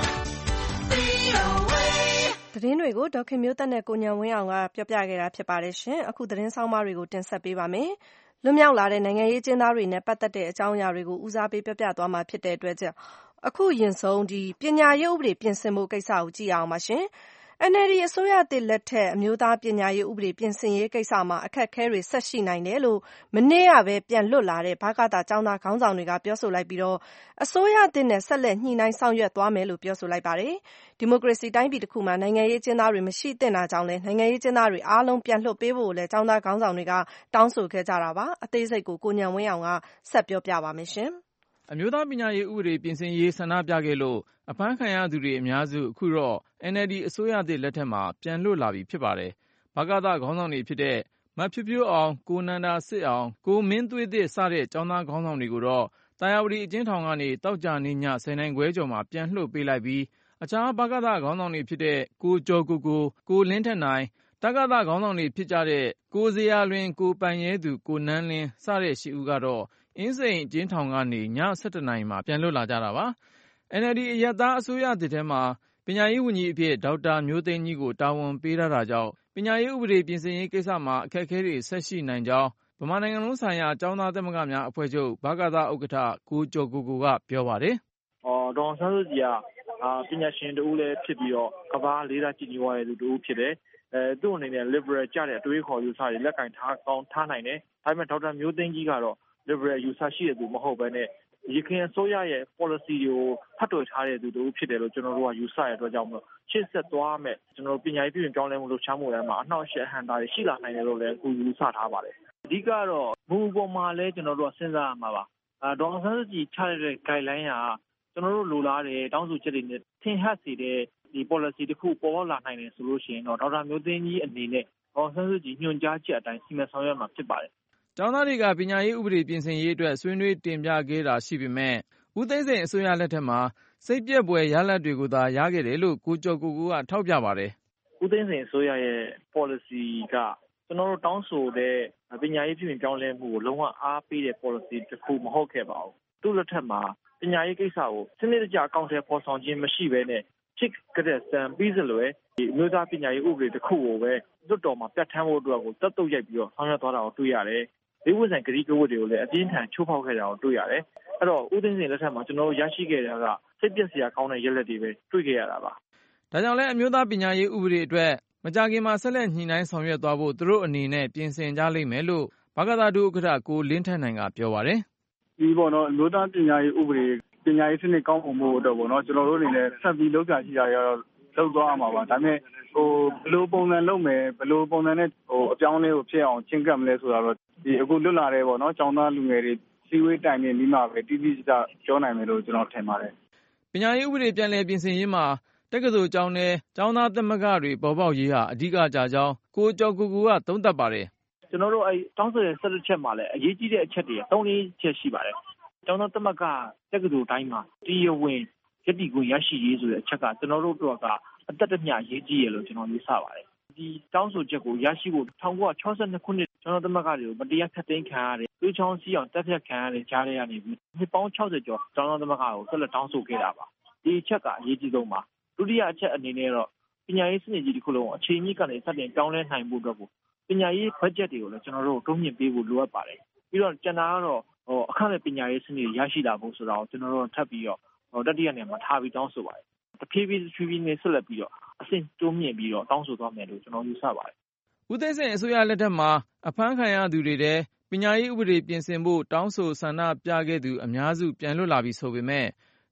V O A
သတင်းတွေကိုဒေါက်ခင်မျိုးသက်နဲ့ကိုဉာဏ်ဝင်းအောင်ကပြောပြခဲ့တာဖြစ်ပါတယ်ရှင်။အခုသတင်းဆောင်မတွေကိုတင်ဆက်ပေးပါမယ်။လွတ်မြောက်လာတဲ့နိုင်ငံရေးကျဉ်းသားတွေနဲ့ပတ်သက်တဲ့အကြောင်းအရာတွေကိုဦးစားပေးပြောပြသွားမှာဖြစ်တဲ့အတွက်ကြောင့်အခုရင်ဆုံးဒီပညာရေးဥပဒေပြင်ဆင်မှုကိစ္စကိုကြည့်အောင်ပါရှင်။ N L D အစိုးရသစ်လက်ထက်အမျိုးသားပညာရေးဥပဒေပြင်ဆင်ရေးကိစ္စမှာအခက်အခဲတွေဆက်ရှိနိုင်တယ်လို့မနေ့ကပဲပြန်လွတ်လာတဲ့ဗကသကျောင်းသားခေါင်းဆောင်တွေကပြောဆိုလိုက်ပြီးတော့အစိုးရသစ်နဲ့ဆက်လက်ညှိနှိုင်းဆောင်ရွက်သွားမယ်လို့ပြောဆိုလိုက်ပါတယ်။ဒီမိုကရေစီတိုင်းပြည်တစ်ခုမှာနိုင်ငံရေးကျဉ်းသားတွေမရှိသင့်တာကြောင့်လည်းနိုင်ငံရေးကျဉ်းသားတွေအားလုံးပြန်လွှတ်ပေးဖို့လည်းကျောင်းသားခေါင်းဆောင်တွေကတောင်းဆိုခဲ့ကြတာပါ။အသေးစိတ်ကိုကိုဉာဏ်ဝင်းအောင်ကဆက်ပြောပြပါမယ်ရှင်
။အမျိုးသားပညာရေးဥပဒေပြင်ဆင်ရေးဆန္ဒပြခဲ့လို့အဖမ်းခံရသူတွေအများစုအခုတော့ N L D အစိုးရသစ်လက်ထက်မှာပြန်လွတ်လာပြီဖြစ်ပါတယ်။ဗကသခေါင်းဆောင်တွေဖြစ်တဲ့မဖြိုးဖြိုးအောင်ကိုနန္ဒာစစ်အောင်ကိုမင်းသွေးသစ်စတဲ့ကျောင်းသားခေါင်းဆောင်တွေကိုတော့တာယာဝတီအကျဉ်းထောင်ကနေတောက်ကြနေညtenနာရီခွဲကျော်မှာပြန်လွှတ်ပေးလိုက်ပြီးအခြားဗကသခေါင်းဆောင်တွေဖြစ်တဲ့ကိုကျော်ကိုကိုကိုလင်းထက်နိုင်တကသခေါင်းဆောင်တွေဖြစ်ကြတဲ့ကိုဇေယျလွင်ကိုပိုင်ရဲသူကိုနန်းလင်းစတဲ့ရှစ်ဦးကတော့အင်းစိန်အကျဉ်းထောင်ကနေညelevenနာရီမှာပြန်လွတ်လာကြတာပါ။ N L D အရပ်သားအစိုးရသစ်ထဲမှာပညာရေးဝန်ကြီးအဖြစ်ဒေါက်တာမျိုးသိမ်းကြီးကိုတာဝန်ပေးထားတာကြောင့်ပညာရေးဥပဒေပြင်ဆင်ရေးကိစ္စမှာအခက်အခဲတွေဆက်ရှိနိုင်ကြောင်းဗမာနိုင်ငံလုံးဆိုင်ရာကျောင်းသားသမဂ္ဂများအဖွဲ့ချုပ်ဗကသဥက္ကဋ္ဌကိုကျော်ကိုကိုကပြောပါတယ်
။အော်ဒေါ်ဆန်းစုကြည်ကအာပညာရှင်တူလည်းဖြစ်ပြီးတော့ကဘာလေးသားကြည်ညိုရတဲ့သူတူဖြစ်တယ်။အဲသူ့အနေနဲ့ liberal ကြတဲ့အတွေးခေါ်ယူဆတွေလက်ကင်ထားကောင်းထားနိုင်တယ်။ဒါပေမဲ့ဒေါက်တာမျိုးသိမ်းကြီးကတော့ liberal ယူဆရှိတဲ့သူမဟုတ်ဘဲနဲ့ရခိုင်အစိုးရရဲ့ policy ကိုဖတ်တွေ့ထားတဲ့သူတို့ဖြစ်တယ်လို့ကျွန်တော်တို့ကယူဆရတဲ့အတွက်ကြောင့်မလို့ရှေ့ဆက်သွားမယ်ကျွန်တော်ပညာရေးပြည်ပြောင်းလဲမှုလှုပ်ရှားမှုတွေမှာအနှောက်အယှက်အဟန့်အတားတွေရှိလာနိုင်တယ်လို့လည်းအခုယူဆထားပါတယ်အဓိကတော့မူပေါ်မှာလည်းကျွန်တော်တို့ကစဉ်းစားရမှာပါအဲဒေါ်အောင်ဆန်းစုကြည်ချတဲ့ guideline ကကျွန်တော်တို့လိုလားတဲ့တောင်းဆိုချက်တွေနဲ့ထင်ဟပ်စေတဲ့ဒီ policy တစ်ခုပေါ်ပေါက်လာနိုင်တယ်ဆိုလို့ရှိရင်တော့ဒေါက်တာမျိုးသိမ်းကြီးအနေနဲ့ဒေါ်အောင်ဆန်းစုကြည်ညွှန်ကြားချက်အတိုင်းစီမံဆောင်ရွက်မှာဖြစ်ပါတယ်
ကျောင်းသားတွေကပညာရေးဥပဒေပြင်ဆင်ရေးအတွက်ဆွေးနွေးတင်ပြခဲ့တာရှိပေမဲ့ဦးသိန်းစိန်အစိုးရလက်ထက်မှာစိတ်ပြက်ပွဲရလဒ်တွေကိုသာရခဲ့တယ်လို့ကိုကျော်ကိုကိုကထောက်ပြပါတယ်
ဦးသိန်းစိန်အစိုးရရဲ့ policy ကကျွန်တော်တို့တောင်းဆိုတဲ့ပညာရေးပြည်ပြောင်းလဲမှုကိုလုံးဝအားပေးတဲ့ policy တစ်ခုမဟုတ်ခဲ့ပါဘူးသူ့လက်ထက်မှာပညာရေးကိစ္စကိုစနစ်တကျအကောင့်ထဲပေါ်ဆောင်ခြင်းမရှိဘဲနဲ့ဖြစ်ကြတဲ့စံပြီးစလွယ်ဒီအမျိုးသားပညာရေးဥပဒေတစ်ခုကိုပဲလွတ်တော်မှာပြဋ္ဌာန်းဖို့အတွက်ကိုတက်တုတ်ရိုက်ပြီးတော့ဆောင်ရွက်သွားတာကိုတွေ့ရတယ်ဒီဝိဇ္ဇာဂရီကဝတ်တွေကိုလည်းအပြင်းထန်ချိုးဖောက်ခဲ့တာကိုတွေ့ရတယ်။အဲ့တော့ဦးသိန်းစိန်လက်ထက်မှာကျွန်တော်တို့ရရှိခဲ့တာကစိတ်ပြည့်စရာကောင်းတဲ့ရလဒ်တွေပဲတွေ့ခဲ့ရတာပါ
။ဒါကြောင့်လည်းအမျိုးသားပညာရေးဥပဒေအတွက်မကြာခင်မှာဆက်လက်ညှိနှိုင်းဆောင်ရွက်သွားဖို့သူတို့အနေနဲ့ပြင်ဆင်ကြလိမ့်မယ်လို့ဗကသဒုဥက္ကဋ္ဌကိုလင်းထက်နိုင်ကပြောပါတယ်
။ဒီပေါ့နော်အမျိုးသားပညာရေးဥပဒေပညာရေးစနစ်ကောင်းမှုအတွက်ပေါ့နော်ကျွန်တော်တို့အနေနဲ့ဆက်ပြီးလုပ်ကြရှိတာရောလုပ်သွားအောင်ပါပါ။ဒါပေမဲ့ဟိုဘယ်လိုပုံစံလုပ်မယ်ဘယ်လိုပုံစံနဲ့ဟိုအပြောင်းအလဲကိုဖြစ်အောင်ချင်းကပ်မလဲဆိုတာတော့ဒီအခုလွတ်လာတဲ့ပေါ့နော်ကျောင်းသားလူငယ်တွေစီဝေးတိုင်နေပြီးမှပဲတိတိကျကျပြောနိုင်မယ်လို့ကျွန်တော်ထင်ပါတယ်
ပညာရေးဥပဒေပြန်လည်ပြင်ဆင်ရေးမှာတက္ကသိုလ်ကျောင်းထဲကျောင်းသားသမဂ္ဂတွေပေါ်ပေါက်ရေးဟာအဓိကကြကြောင်းကိုကျော်ကိုကိုကသုံးသပ်ပါတယ်
ကျွန်တော်တို့အဲတောင်းဆိုတဲ့ဆက်လက်ချက်မှာလည်းအရေးကြီးတဲ့အချက်တွေသုံးလေးချက်ရှိပါတယ်ကျောင်းသားသမဂ္ဂတက္ကသိုလ်တိုင်းမှာတရားဝင်ရည်တည်ခွင့်ရရှိရေးဆိုတဲ့အချက်ကကျွန်တော်တို့တို့ကအသက်တမျှအရေးကြီးရလို့ကျွန်တော်ယူဆပါတယ်ဒီတောင်းဆိုချက်ကိုရရှိဖို့nineteen sixty-twoခုနှစ်ကျွန်တော်သမဂ္ဂတွေကိုမတရားဖျက်သိမ်းခံရတယ်၊သွေးချောင်းစီးအောင်တပ်ဖြတ်ခံရတဲ့ကြားထဲကနေပြီးနှစ်ပေါင်းsixtyကျော်ကျွန်တော်သမဂ္ဂကိုဆက်လက်တောင်းဆိုခဲ့တာပါ။ဒီအချက်ကအရေးကြီးဆုံးပါ။ဒုတိယအချက်အနေနဲ့တော့ပညာရေးစနစ်ကြီးတစ်ခုလုံးအချိန်ကြီးကနေစတင်ပြောင်းလဲနိုင်ဖို့အတွက်ကိုပညာရေးဘတ်ဂျက်တွေကိုလည်းကျွန်တော်တို့တိုးမြှင့်ပေးဖို့လိုအပ်ပါတယ်။ပြီးတော့ကျန်တာကတော့ဟိုအခမဲ့ပညာရေးစနစ်ရရှိလာဖို့ဆိုတော့ကျွန်တော်တို့ထပ်ပြီးတော့ဟိုတတိယနေရာမှာထားပြီးတောင်းဆိုပါတယ်။တဖြည်းဖြည်းဖြည်းဖြည်းနဲ့ဆက်လက်ပြီးတော့အဆင့်တိုးမြင့်ပြီးတော့တောင်းဆိုသွားမယ်လို့ကျွန်တော်ယူဆပါတယ်
။ဦးသိန်းစိန်အစိုးရလက်ထက်မှာအဖမ်းခံရသူတွေထဲပညာရေးဥပဒေပြင်ဆင်ဖို့တောင်းဆိုဆန္ဒပြခဲ့သူအများစုပြန်လွတ်လာပြီဆိုပေမဲ့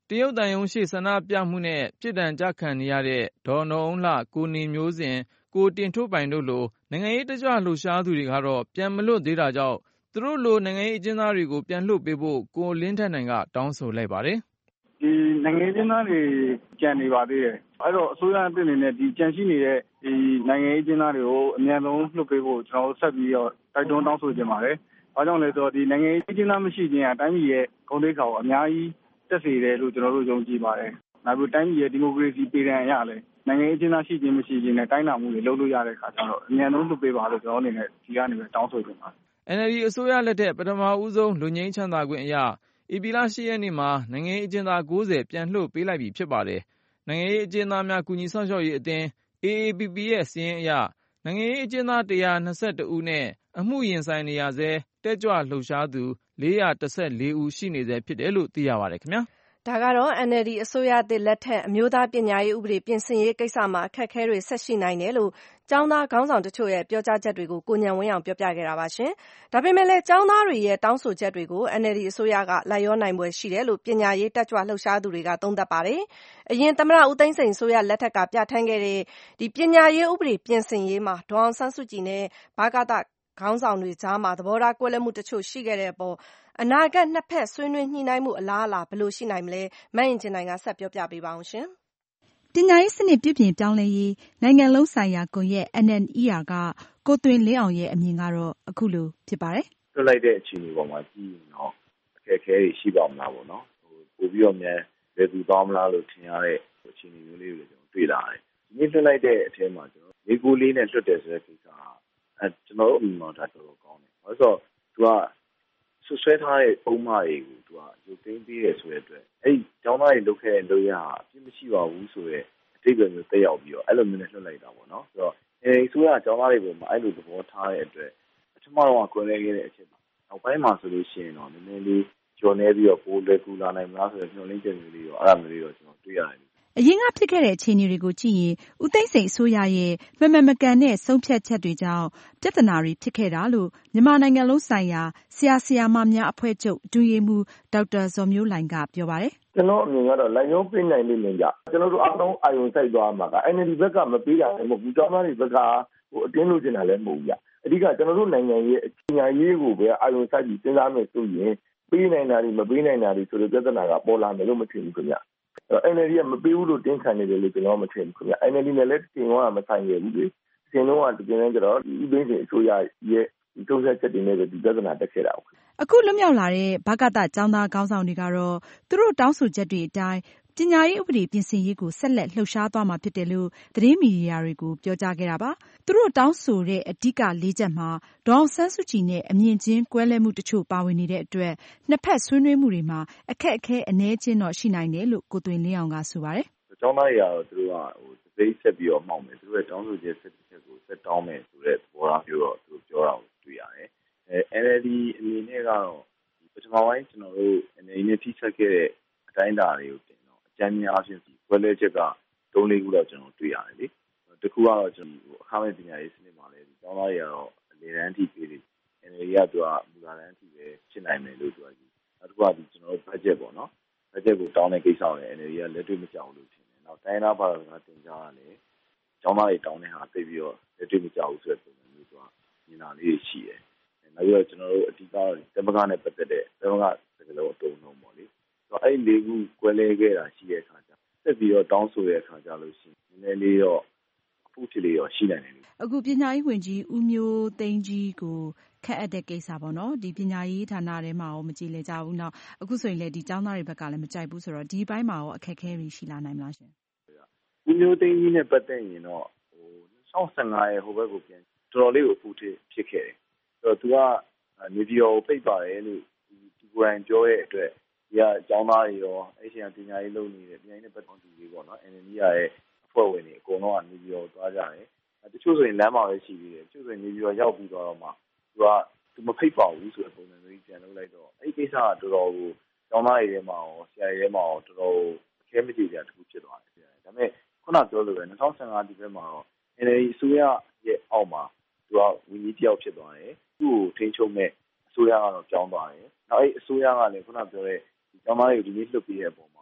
တရုတ်သံရုံးရှေ့ဆန္ဒပြမှုနဲ့ပြစ်ဒဏ်ကျခံနေရတဲ့ဒေါ်နော်အုန်းလှ၊ကိုနေမျိုးဇင်၊ကိုတင်ထွဋ်ပိုင်တို့လိုနိုင်ငံရေးတက်ကြွလှုပ်ရှားသူတွေကတော့ပြန်မလွတ်သေးတာကြောင့်သူတို့လိုနိုင်ငံရေးအကျဉ်းသားတွေကိုပြန်လွှတ်ပေးဖို့ကိုလင်းထက်နိုင်ကတောင်းဆိုလိုက်ပါတယ်
။ဒီနိုင်ငံရေးအကျဉ်းသားတွေကြံနေပါသေးတယ်။အဲ့တော့အစိုးရအသစ်အနေနဲ့ဒီကြံရှိနေတဲ့ဒီနိုင်ငံရေးအကျဉ်းသားတွေကိုအမြန်ဆုံးလွှတ်ပေးဖို့ကျွန်တော်တို့ဆက်ပြီးတော့တိုက်တွန်းတောင်းဆိုကြပါတယ်။ဘာကြောင့်လဲဆိုတော့ဒီနိုင်ငံရေးအကျဉ်းသားမရှိခြင်းအတိုင်းပြည်ရဲ့ဂုဏ်သိက္ခာကိုအများကြီးတက်စေတယ်လို့ကျွန်တော်တို့ယုံကြည်ပါတယ်။နောက်ပြီးတိုင်းပြည်ရဲ့ဒီမိုကရေစီပြည်ထံရလဲနိုင်ငံရေးအကျဉ်းသားရှိခြင်းမရှိခြင်းနဲ့တိုင်းနာမှုတွေလုပ်လို့ရတဲ့အခါကျတော့အမြန်ဆုံးလွှတ်ပေးပါလို့ကျွန်တော်အနေနဲ့ဒီကနေပဲတောင်းဆိုကြပါတယ်
။ N L D အစိုးရလက်ထက်ပထမဦးဆုံးလွတ်ငြိမ်းချမ်းသာခွင့်အရဧပြီလ၈ရက်နေ့မှာနိုင်ငံရေးအကျဉ်းသား၉၀ပြန်လွှတ်ပေးလိုက်ပြီဖြစ်ပါတယ်။နိုင်ငံရေးအကျဉ်းသားများကူညီစောင့်ရှောက်ရေးအသင်း A A P P ရဲ့စာရင်းအရနိုင်ငံရေးအကျဉ်းသား၁၂၁ဦးနဲ့အမှုရင်ဆိုင်နေရဆဲတက်ကြွလှုပ်ရှားသူ၄၁၄ဦးရှိနေဆဲဖြစ်တယ်လို့သိရပါတယ်ခင်ဗျာ။
ဒါကတော့ N L D အစိုးရသစ်လက်ထက်အမျိုးသားပညာရေးဥပဒေပြင်ဆင်ရေးကိစ္စမှာအခက်အခဲတွေဆက်ရှိနိုင်တယ်လို့ကျောင်းသားခေါင်းဆောင်တချို့ရဲ့ပြောကြားချက်တွေကိုကိုဉာဏ်ဝင်းအောင်ပြောပြခဲ့တာပါရှင်။ဒါပေမဲ့လည်းကျောင်းသားတွေရဲ့တောင်းဆိုချက်တွေကို N L D အစိုးရကလိုက်လျောနိုင်ဖွယ်ရှိတယ်လို့ပညာရေးတက်ကြွလှုပ်ရှားသူတွေကသုံးသပ်ပါတယ်။အရင်သမ္မတဦးသိန်းစိန်အစိုးရလက်ထက်ကပြဋ္ဌာန်းခဲ့တဲ့ဒီပညာရေးဥပဒေပြင်ဆင်ရေးမှာဒေါ်အောင်ဆန်းစုကြည်နဲ့ဗကသခေါင်းဆောင်တွေကြားမှာသဘောထားကွဲလွဲမှုတချို့ရှိခဲ့တဲ့အပေါ်အနာဂတ်နှစ်ဖက်ဆွေးနွေးညှိနှိုင်းမှုအလားအလာဘယ်လိုရှိနိုင်မလဲမအင်ကြင်းနိုင်ကဆက်ပြောပြပေးပါအောင်ရှင်
။ပညာရေးစနစ်ပြုပြင်ပြောင်းလဲရေးနိုင်ငံလုံးဆိုင်ရာကွန်ရက် N N E R ကကိုသွင်လင်းအောင်ရဲ့အမြင်ကတော့အခုလိုဖြစ်ပါတယ်
။လွှတ်လိုက်တဲ့အခြေအနေပေါ်မှာကြည့်ရင်တော့အခက်အခဲတွေရှိပါမလားပေါ့နော်။ပိုပြီးတော့မြန်လွယ်ကူသွားမလားလို့ထင်ရတဲ့အခြေအနေမျိုးလေးတွေကျွန်တော်တွေ့လာတယ်။ဒီနေ့လွှတ်လိုက်တဲ့အထဲမှာကျွန်တော်လေးကိုလေးနဲ့လွှတ်တယ်ဆိုတဲ့ကိစ္စကအဲကျွန်တော်တို့အမြင်မှာဒါတော်တော်ကောင်းတယ်။ဘာလို့ဆိုတော့သူကဆွဆွဲထားတဲ့ပုံမှန်တွေကိုသူကရုပ်သိမ်းပေးတယ်ဆိုတဲ့အတွက်အဲ့ဒီကျောင်းသားတွေလုပ်ခဲ့တဲ့လုပ်ရအပြစ်မရှိပါဘူးဆိုရဲအတိတ်ပဲမျိုးတက်ရောက်ပြီးတော့အဲ့လိုမျိုးနဲ့လွှတ်လိုက်တာပေါ့နော်ဆိုတော့အဲဆိုရကျောင်းသားတွေပုံမှာအဲ့လိုသဘောထားတဲ့အတွက်ပထမတော့ကွယ်လဲခဲ့တဲ့အချက်နောက်ပိုင်းမှာဆိုလို့ရှိရင်တော့နည်းနည်းလေးကျော်နေပြီးတော့ပိုလွယ်ကူလာနိုင်မလားဆိုတဲ့ညှို့လင်းချက်မျိုးလေးတော့အဲ့ဒါမျိုးလေးတော့ကျွန်တော်တွေ့ရတယ်
အရင်ကဖြစ်ခဲ့တဲ့အခြေအနေတွေကိုကြည့်ရင်ဦးသိန်းစိန်အစိုးရရဲ့မမှန်မကန်တဲ့ဆုံးဖြတ်ချက်တွေကြောင့်ပြဿနာတွေဖြစ်ခဲ့တာလို့မြန်မာနိုင်ငံလုံးဆိုင်ရာဆရာဆရာမများအဖွဲ့ချုပ်အတွင်းရေးမှူးဒေါက်တာဇော်မျိုးလှိုင်ကပြောပါတယ်
။ကျွန်တော်အမြင်ကတော့လိုက်ရုံးပေးနိုင်လိမ့်မယ်ကြ။ကျွန်တော်တို့အားလုံးအာရုံစိုက်သွားမှာက N L D ဘက်ကမပေးတာလည်းမဟုတ်ဘူး။ကျောင်းသားတွေဘက်ကဟိုအတင်းလို့ကျင်တာလည်းမဟုတ်ဘူးကြ။အဓိကကျွန်တော်တို့နိုင်ငံရဲ့ပညာရေးကိုပဲအာရုံစိုက်ပြီးစဉ်းစားမယ်ဆိုရင်ပေးနိုင်တာတွေမပေးနိုင်တာတွေဆိုတဲ့ပြဿနာကပေါ်လာမယ်လို့မထင်ဘူးခင်ဗျ။ N L D ကမပေးဘူးလို့တင်းခံနေတယ်လို့ကျွန်တော်မထင်ဘူးခင်ဗျ။ N L D နဲ့လည်းတင်သွားမဆိုင်ရဘူးလေ။တင်တော့ကတင်နေကြတော့ဥပဒေရှင်အစိုးရရဲ့ဒီတုံ့ဆက်ချက်တွေနဲ့ဒီပြဿနာတက်ခဲ့တာပေါ့
။အခုလွတ်မြောက်လာတဲ့ဗကသကျောင်းသားခေါင်းဆောင်တွေကတော့သူတို့တောင်းဆိုချက်တွေအတိုင်းပညာရေးဥပဒေပြင်ဆင်ရေးကိုဆက်လက်လှုပ်ရှားသွားမှာဖြစ်တယ်လို့သတင်းမီဒီယာတွေကိုပြောကြားခဲ့တာပါ။သူတို့တောင်းဆိုတဲ့အဓိကလေးချက်မှာဒေါ်အောင်ဆန်းစုကြည်နဲ့အမြင်ချင်းကွဲလွဲမှုတချို့ပါဝင်နေတဲ့အတွက်နှစ်ဖက်ဆွေးနွေးမှုတွေမှာအခက်အခဲအနည်းချင်းတော့ရှိနိုင်တယ်လို့ကိုသွင်လင်းအောင်ကဆိုပါတယ်
။ကျောင်းသားတွေကတော့သူတို့ကဟိုဒိတ်ဆက်ပြီးတော့မှောက်မယ်သူတို့ရဲ့တောင်းဆိုချက်ဆက်ချက်ကိုဆက်တောင်းမယ်ဆိုတဲ့ဘောရာမျိုးတော့သူတို့ပြောတာကိုတွေ့ရတယ်။အဲ N L D အနေနဲ့ကတော့ပထမပိုင်းကျွန်တော်တို့ N L D နဲ့ထိစပ်ခဲ့တဲ့အတိုင်းအတာတွေကိုတင်တော့အကြမ်းများအဖြစ်ကွဲလွဲချက်ကသုံးလေးခုတော့ကျွန်တော်တွေ့ရတယ်လေ။တစ်ခုကတော့ကျွန်တော်အခမဲ့ပညာရေးစနစ်မှာလည်းကျောင်းသားတွေကတော့လေတန်းထိပေးတယ်။ N L D ကသူကမူလာတန်းထိပဲဖြစ်နိုင်မယ်လို့သူကကြီး။နောက်တစ်ခုကဒီကျွန်တော်တို့ budget ပေါ့နော်။ budget ကိုတောင်းတဲ့ကိစ္စကိုလည်း N L D ကလက်တွေ့မကြောက်ဘူးလို့ထင်တယ်။နောက်တိုင်းသားဘာသာစကားတင်ကြားရတယ်။ကျောင်းသားတွေတောင်းတဲ့ဟာသိပြီးတော့လက်တွေ့မကြောက်ဘူးဆိုတဲ့ပုံစံမျိုးသူကမြင်တာလေးရှိတယ်။နောက်ပြီးတော့ကျွန်တော်တို့အဓိကတော့သမဂနဲ့ပတ်သက်တဲ့သမဂစကားလုံးအတုံးလုံးပေါ့လေ။ဆိုတော့အဲ့ဒီလေးခုကွဲလဲခဲ့တာရှိတဲ့အခါကျဆက်ပြီးတော့တောင်းဆိုတဲ့အခါကျလို့ရှိရင်နည်းနည်းလေးတော့အဖို့ဖြစ်လေးတော့ရှိနိုင်တယ်လေ
။အခုပညာရေးဝန်ကြီးဦးမျိုးသိန်းကြီးကိုခက်အပ်တဲ့ကိစ္စပေါ့နော်ဒီပညာရေးဌာနထဲမှာရောမကြည်လည်ကြဘူးနောက်အခုဆိုရင်လည်းဒီကျောင်းသားတွေဘက်ကလည်းမကြိုက်ဘူးဆိုတော့ဒီဘက်မှာရောအခက်အခဲတွေရှိလာနိုင်မလားရှင်
။ဦးမျိုးသိန်းကြီးနဲ့ပတ်သက်ရင်တော့ဟို၂၀၁၅ရဲ့ဟိုဘက်ကိုပြန်တော်တော်လေးကိုအဖို့ဖြစ်ခဲ့တယ်။ဆိုတော့သူကနေပြည်တော်ကိုပိတ်ပါတယ်လို့ဒီကိုယ်တိုင်ပြောတဲ့အတွက်ဒီကကျောင်းသားတွေရောအဲ့ဒီပညာရေးလုပ်နေတဲ့ပညာရေးနဲ့ပတ်သက်သူတွေပေါ့နော် N L D ရဲ့အဖွဲ့ဝင်တွေအကုန်လုံးကနေပြည်တော်သွားကြတယ်။တချို့ဆိုရင်လမ်းမှာပဲရှိသေးတယ်။တချို့ဆိုရင်နေပြည်တော်ရောက်ပြီးတော့မှသူကသူမဖိတ်ပါဘူးဆိုတဲ့ပုံစံမျိုးကြီးပြန်လုပ်လိုက်တော့အဲ့ဒီကိစ္စကတော်တော်ကိုကျောင်းသားတွေထဲမှာရောဆရာတွေထဲမှာရောတော်တော်အခဲမကြေကြတစ်ခုဖြစ်သွားတယ်။ဒါပေမဲ့ခုနပြောလိုပဲ၂၀၁၅ဒီဘက်မှာတော့ N L D အစိုးရရဲ့အောက်မှာသူကဝန်ကြီးတယောက်ဖြစ်သွားတယ်။သူ့ကိုထိန်းချုပ်မဲ့အစိုးရကတော့ကြောင်းသွားတယ်။နောက်အဲ့အစိုးရကလည်းခုနပြောတဲ့ကျောင်းသားတွေကိုဒီနေ့လွှတ်ပေးတဲ့အပေါ်မှာသ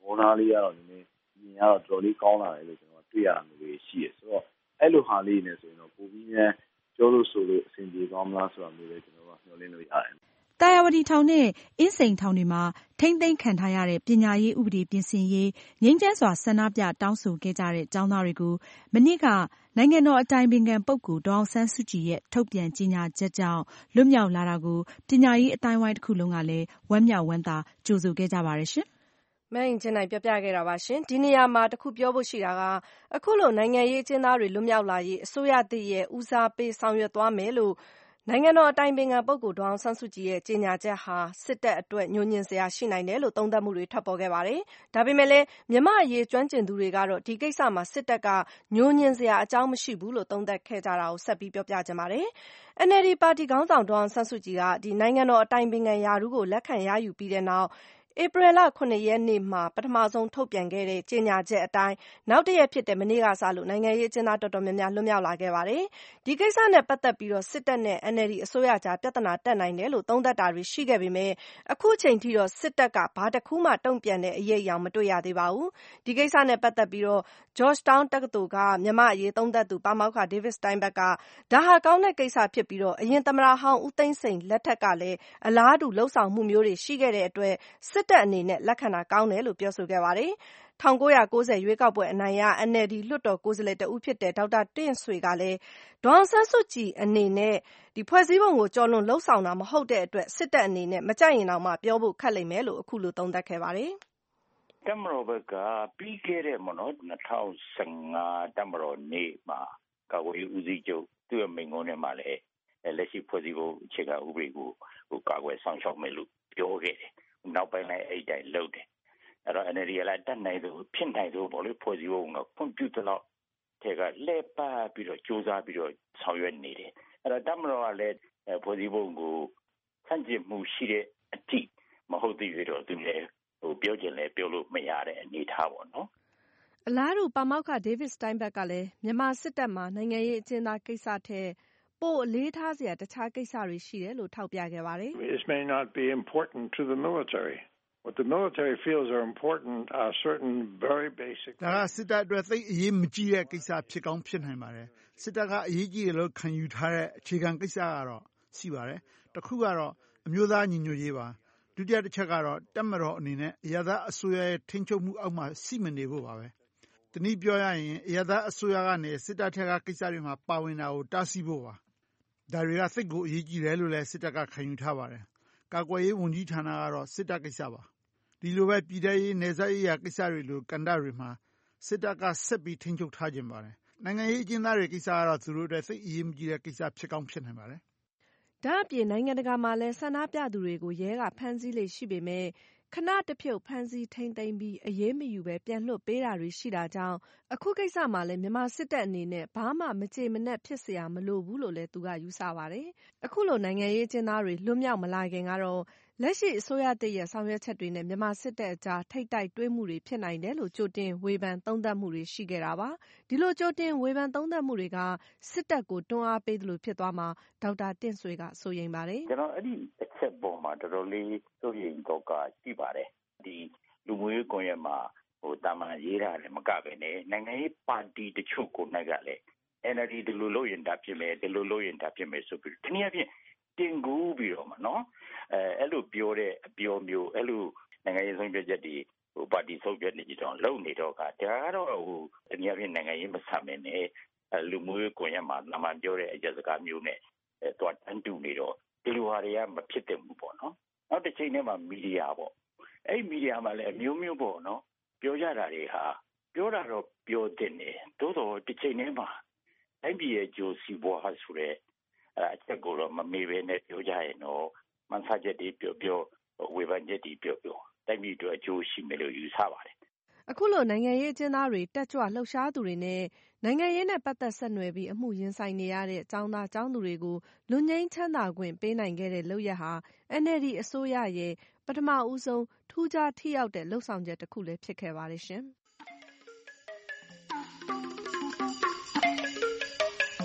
ဘောထားလေးကတော့နည်းနည်းမြင်ရတော့တော်လေးကောင်းလာတယ်လို့ကျွန်တော်တွေ့ရတာမျိုးလေးရှိတယ်ဆိုတော့အဲ့လိုဟာလေးနဲ့ဆိုရင်တော့ပုံပြီးများပြောလို့ဆိုလို့အဆင်ပြေသွားမလားဆိုတာမျိုးလေးကျွန်တော်ကမျှော်လင့်လို့ရတယ်
တာယာဝတီထောင်နဲ့အင်းစိန်ထောင်တွေမှာထိန်းသိမ်းခံထားရတဲ့ပညာရေးဥပဒေပြင်ဆင်ရေးငြိမ်းချမ်းစွာဆန္ဒပြတောင်းဆိုခဲ့ကြတဲ့ကျောင်းသားတွေကိုမနေ့ကနိုင်ငံတော်အတိုင်ပင်ခံပုဂ္ဂိုလ်ဒေါ်အောင်ဆန်းစုကြည်ရဲ့ထုတ်ပြန်ကြေညာချက်ကြောင့်လွတ်မြောက်လာတာကိုပညာရေးအတိုင်းဝိုင်းတစ်ခုလုံးကလည်းဝမ်းမြောက်ဝမ်းသာကြိုဆိုခဲ့ကြပါတယ်ရှင်
။မအင်ကြင်းနိုင်ပြောပြခဲ့တာပါရှင်။ဒီနေရာမှာတခုပြောဖို့ရှိတာကအခုလိုနိုင်ငံရေးအကျဉ်းသားတွေလွတ်မြောက်လာရေးအစိုးရသစ်ရဲ့ဦးစားပေးဆောင်ရွက်သွားမယ်လို့နိုင်ငံတော်အတိုင်ပင်ခံပုဂ္ဂိုလ်ဒေါ်အောင်ဆန်းစုကြည်ရဲ့ကြေညာချက်ဟာစစ်တပ်အတွက်ညှို့ညင်စရာရှိနိုင်တယ်လို့သုံးသပ်မှုတွေထွက်ပေါ်ခဲ့ပါတယ်။ဒါပေမဲ့လည်းမြန်မာအရေးကျွမ်းကျင်သူတွေကတော့ဒီကိစ္စမှာစစ်တပ်ကညှို့ညင်စရာအကြောင်းမရှိဘူးလို့သုံးသပ်ခဲ့ကြတာကိုဆက်ပြီးပြောပြချင်ပါတယ်။ အန်အယ်လ်ဒီပါတီခေါင်းဆောင်ဒေါ်အောင်ဆန်းစုကြည်ကဒီနိုင်ငံတော်အတိုင်ပင်ခံရာထူးကိုလက်ခံရယူပြီးတဲ့နောက်ဧပြီလခုနှစ်ရက်နေ့မှာပထမဆုံးထုတ်ပြန်ခဲ့တဲ့ကြေညာချက်အတိုင်းနောက်တရက်ဖြစ်တဲ့မနေ့ကစလို့နိုင်ငံရေးအကျဉ်းသားတော်တော်များများလွတ်မြောက်လာခဲ့ပါတယ်။ဒီကိစ္စနဲ့ပတ်သက်ပြီးတော့စစ်တပ်နဲ့ အန်အယ်လ်ဒီအစိုးရကြားပြဿနာတက်နိုင်တယ်လို့သုံးသပ်တာတွေရှိခဲ့ပေမဲ့အခုချိန်ထိတော့စစ်တပ်ကဘာတစ်ခုမှတုံ့ပြန်တဲ့အရေးအယောင်မတွေ့ရသေးပါဘူး။ဒီကိစ္စနဲ့ပတ်သက်ပြီးတော့ Georgetown တက္ကသိုလ်ကမြန်မာအရေးသုံးသပ်သူပါမောက္ခ David Steinberg ကဒါဟာကောင်းတဲ့ကိစ္စဖြစ်ပြီးတော့အရင်သမ္မတဟောင်းဦးသိန်းစိန်လက်ထက်ကလည်းအလားတူလှုပ်ဆောင်မှုမျိုးတွေရှိခဲ့တဲ့အတွက်စစ်တပ်အနေနဲ့လက်ခံတာကောင်းတယ်လို့ပြောဆိုခဲ့ပါတယ်။၁၉၉၀ရွေးကောက်ပွဲအနိုင်ရ အန်အယ်လ်ဒီလွှတ်တော်ကိုယ်စားလှယ်တဦးဖြစ်တဲ့ဒေါက်တာတင့်ဆွေကလည်းဒေါ်အောင်ဆန်းစုကြည်အနေနဲ့ဖွဲ့စည်းပုံကိုကျော်လွန်လုပ်ဆောင်တာမဟုတ်တဲ့အတွက်စစ်တပ်အနေနဲ့မကြိုက်ရင်တောင်မှပြောဖို့ခက်လိမ့်မယ်လို့အခုလိုသုံးသပ်ခဲ့ပါတယ်
။တပ်မတော်ဘက်ကပြီးခဲ့တဲ့၂၀၁၅တပ်မတော်နေ့မှာကာကွယ်ရေးဦးစီးချုပ်သူ့ရဲ့မိန့်ခွန်းထဲမှာလည်းလက်ရှိဖွဲ့စည်းပုံအခြေခံဥပဒေကိုကာကွယ်ဆောင်ရှောက်မယ်လို့ပြောခဲ့တယ်။နောက်ပိုင်းလည်းအဲ့ဒီတိုင်းလုပ်တယ်။အဲ့တော့ အန်အယ်လ်ဒီ ကလည်းတတ်နိုင်လို့ဖြစ်နိုင်လို့ပေါ့လေဖွဲ့စည်းပုံကခွင့်ပြုသလောက်ထဲကလှည့်ပတ်ပြီးတော့စူးစမ်းပြီးတော့ဆောင်ရွက်နေတယ်။အဲ့တော့တပ်မတော်ကလည်းဖွဲ့စည်းပုံကိုဆန့်ကျင်မှုရှိတဲ့အထိမဟုတ်သေးရတော့သူလည်းဟိုပြောချင်လဲပြောလို့မရတဲ့အနေထားပေါ့နော်
။အလားတူပါမောက္ခ David Steinberg ကလည်းမြန်မာစစ်တပ်မှာနိုင်ငံရေးအကျဉ်းသားကိစ္စထက်ပိုအလေးထားစရာတခြားကိစ္စတွေရှိတယ်လို့ထောက်ပြခဲ့ပါတယ်။
This may not be important to the military. What the military feels are important are certain very basic.
ဒါကစစ်တပ်အတွက်သိအရေးမကြီးတဲ့ကိစ္စဖြစ်ကောင်းဖြစ်နိုင်ပါတယ်။စစ်တပ်ကအရေးကြီးတယ်လို့ခံယူထားတဲ့အခြေခံကိစ္စကတော့ရှိပါတယ်။တစ်ခုကတော့အမျိုးသားညီညွတ်ရေးပါ။ဒုတိယတစ်ချက်ကတော့တပ်မတော်အနေနဲ့အရသာအစိုးရရဲ့ထိန်းချုပ်မှုအောက်မှာရှိမနေဖို့ပါပဲ။တနည်းပြောရရင်အရသာအစိုးရကနေစစ်တပ်ထက်ကကိစ္စတွေမှာပါဝင်တာကိုတားဆီးဖို့ပါ။ဒါတွေကသိကိုအရေးကြီးတယ်လို့လည်းစစ်တပ်ကခံယူထားပါတယ်။ကာကွယ်ရေးဝန်ကြီးဌာနကတော့စစ်တပ်ကိစ္စပါ။ဒီလိုပဲပြည်ထရေးနယ်စပ်ရေးရာကိစ္စတွေလိုကဏ္ဍတွေမှာစစ်တပ်ကဆက်ပြီးထိန်းချုပ်ထားခြင်းပါတယ်။နိုင်ငံရေးအကျဉ်းသားတွေကိစ္စကတော့သူတို့အတွက်သိအရေးမကြီးတဲ့ကိစ္စဖြစ်ကောင်းဖြစ်နိုင်ပါတယ်
။ဒါ့အပြင်နိုင်ငံတကာမှာလည်းဆန္ဒပြသူတွေကိုရဲကဖမ်းဆီးလေရှိပေမဲ့ခဏတဖြုတ်ဖမ်းဆီးထိန်းသိမ်းပြီးအရေးမယူပဲပြန်လွှတ်ပေးတာတွေရှိတာကြောင့်အခုကိစ္စမှာလည်းမြန်မာစစ်တပ်အနေနဲ့ဘာမှမကြေမနက်ဖြစ်เสียမလိုဘူးလို့လည်းသူကယူဆပါတယ်။အခုလိုနိုင်ငံရေးအကျဉ်းသားတွေလွတ်မြောက်မလာခင်ကတော့လက်ရှိအစိုးရသစ်ရဲ့ဆောင်ရွက်ချက်တွေနဲ့မြန်မာစစ်တပ်အကြားထိပ်တိုက်တွဲမှုတွေဖြစ်နိုင်တယ်လို့ကြိုတင်ဝေဖန်သုံးသပ်မှုတွေရှိခဲ့တာပါ။ဒီလိုကြိုတင်ဝေဖန်သုံးသပ်မှုတွေကစစ်တပ်ကိုတွန်းအားပေးသလိုဖြစ်သွားမှာဒေါက်တာတင့်ဆွေကဆိုရင်ပါတယ်
။ကျွန်တော်အဲ့ဒီအချက်ပေါ်မှာတော်တော်လေးစိုးရိမ်တော့ကရှိပါတယ်။ဒီလူမျိုးရေးကွန်ရက်မှာဟိုတာမန်ရေးတာလည်းမကပဲနဲ့နိုင်ငံရေးပါတီတချို့ကိုနိုင်ကလည်း အန်အယ်လ်ဒီ ဒီလိုလုပ်ရင်ဒါဖြစ်မယ်ဒီလိုလုပ်ရင်ဒါဖြစ်မယ်ဆိုပြီးတနည်းအားဖြင့်တင်ကူးပြီးတော့မှာနော်အဲအဲ့လိုပြောတဲ့အပြောမျိုးအဲ့လိုနိုင်ငံရေးဆုံးဖြတ်ချက်တွေဟိုပါတီဆုံးဖြတ်နေကြတော့လုံနေတော့ကဒါကတော့ဟိုတနည်းအားဖြင့်နိုင်ငံရေးမဆန်မင်းနဲ့လူမျိုးရေးကွန်ရက်မှာနာမပြောတဲ့အကြစကားမျိုးနဲ့အဲတော့တန်တူနေတော့ဒီလိုဟာတွေကမဖြစ်တဲ့ဘူးပေါ့နော်နောက်တစ်ချိန်ထဲမှာမီဒီယာပေါ့အဲ့မီဒီယာမှာလည်းအမျိုးမျိုးပေါ့နော်ပြောကြတာတွေဟာပြောတာတော့ပြောတဲ့နေသို့တော်တစ်ချိန်ထဲမှာတိုင်းပြည်ရဲ့ဂျိုးစီဘွားဆိုတဲ့အဲအချက်ကိုတော့မမေ့ဘဲနဲ့ပြောကြရင်တော့မှန်ဆချက်တွေပြောပြောဝေဖန်ချက်တွေပြောပြောတိုင်းပြည်အတွက်အကျိုးရှိမယ်လို့ယူဆပါတယ်
အခုလိုနိုင်ငံရေးအကျဉ်းသားတွေတက်ကြွလှုပ်ရှားသူတွေနဲ့နိုင်ငံရေးနဲ့ပတ်သက်ဆက်နွယ်ပြီးအမှုရင်ဆိုင်နေရတဲ့ចောင်းသားចောင်းသူတွေကိုလူငင်းချမ်းသာခွင့်ပေးနိုင်ခဲ့တဲ့လုပ်ရဟာ အန်အယ်လ်ဒီ အစိုးရရဲ့ပထမဦးဆုံးထူးခြားထိရောက်တဲ့လှုပ်ဆောင်ချက်တစ်ခုလည်းဖြစ်ခဲ့ပါတယ်ရှင်။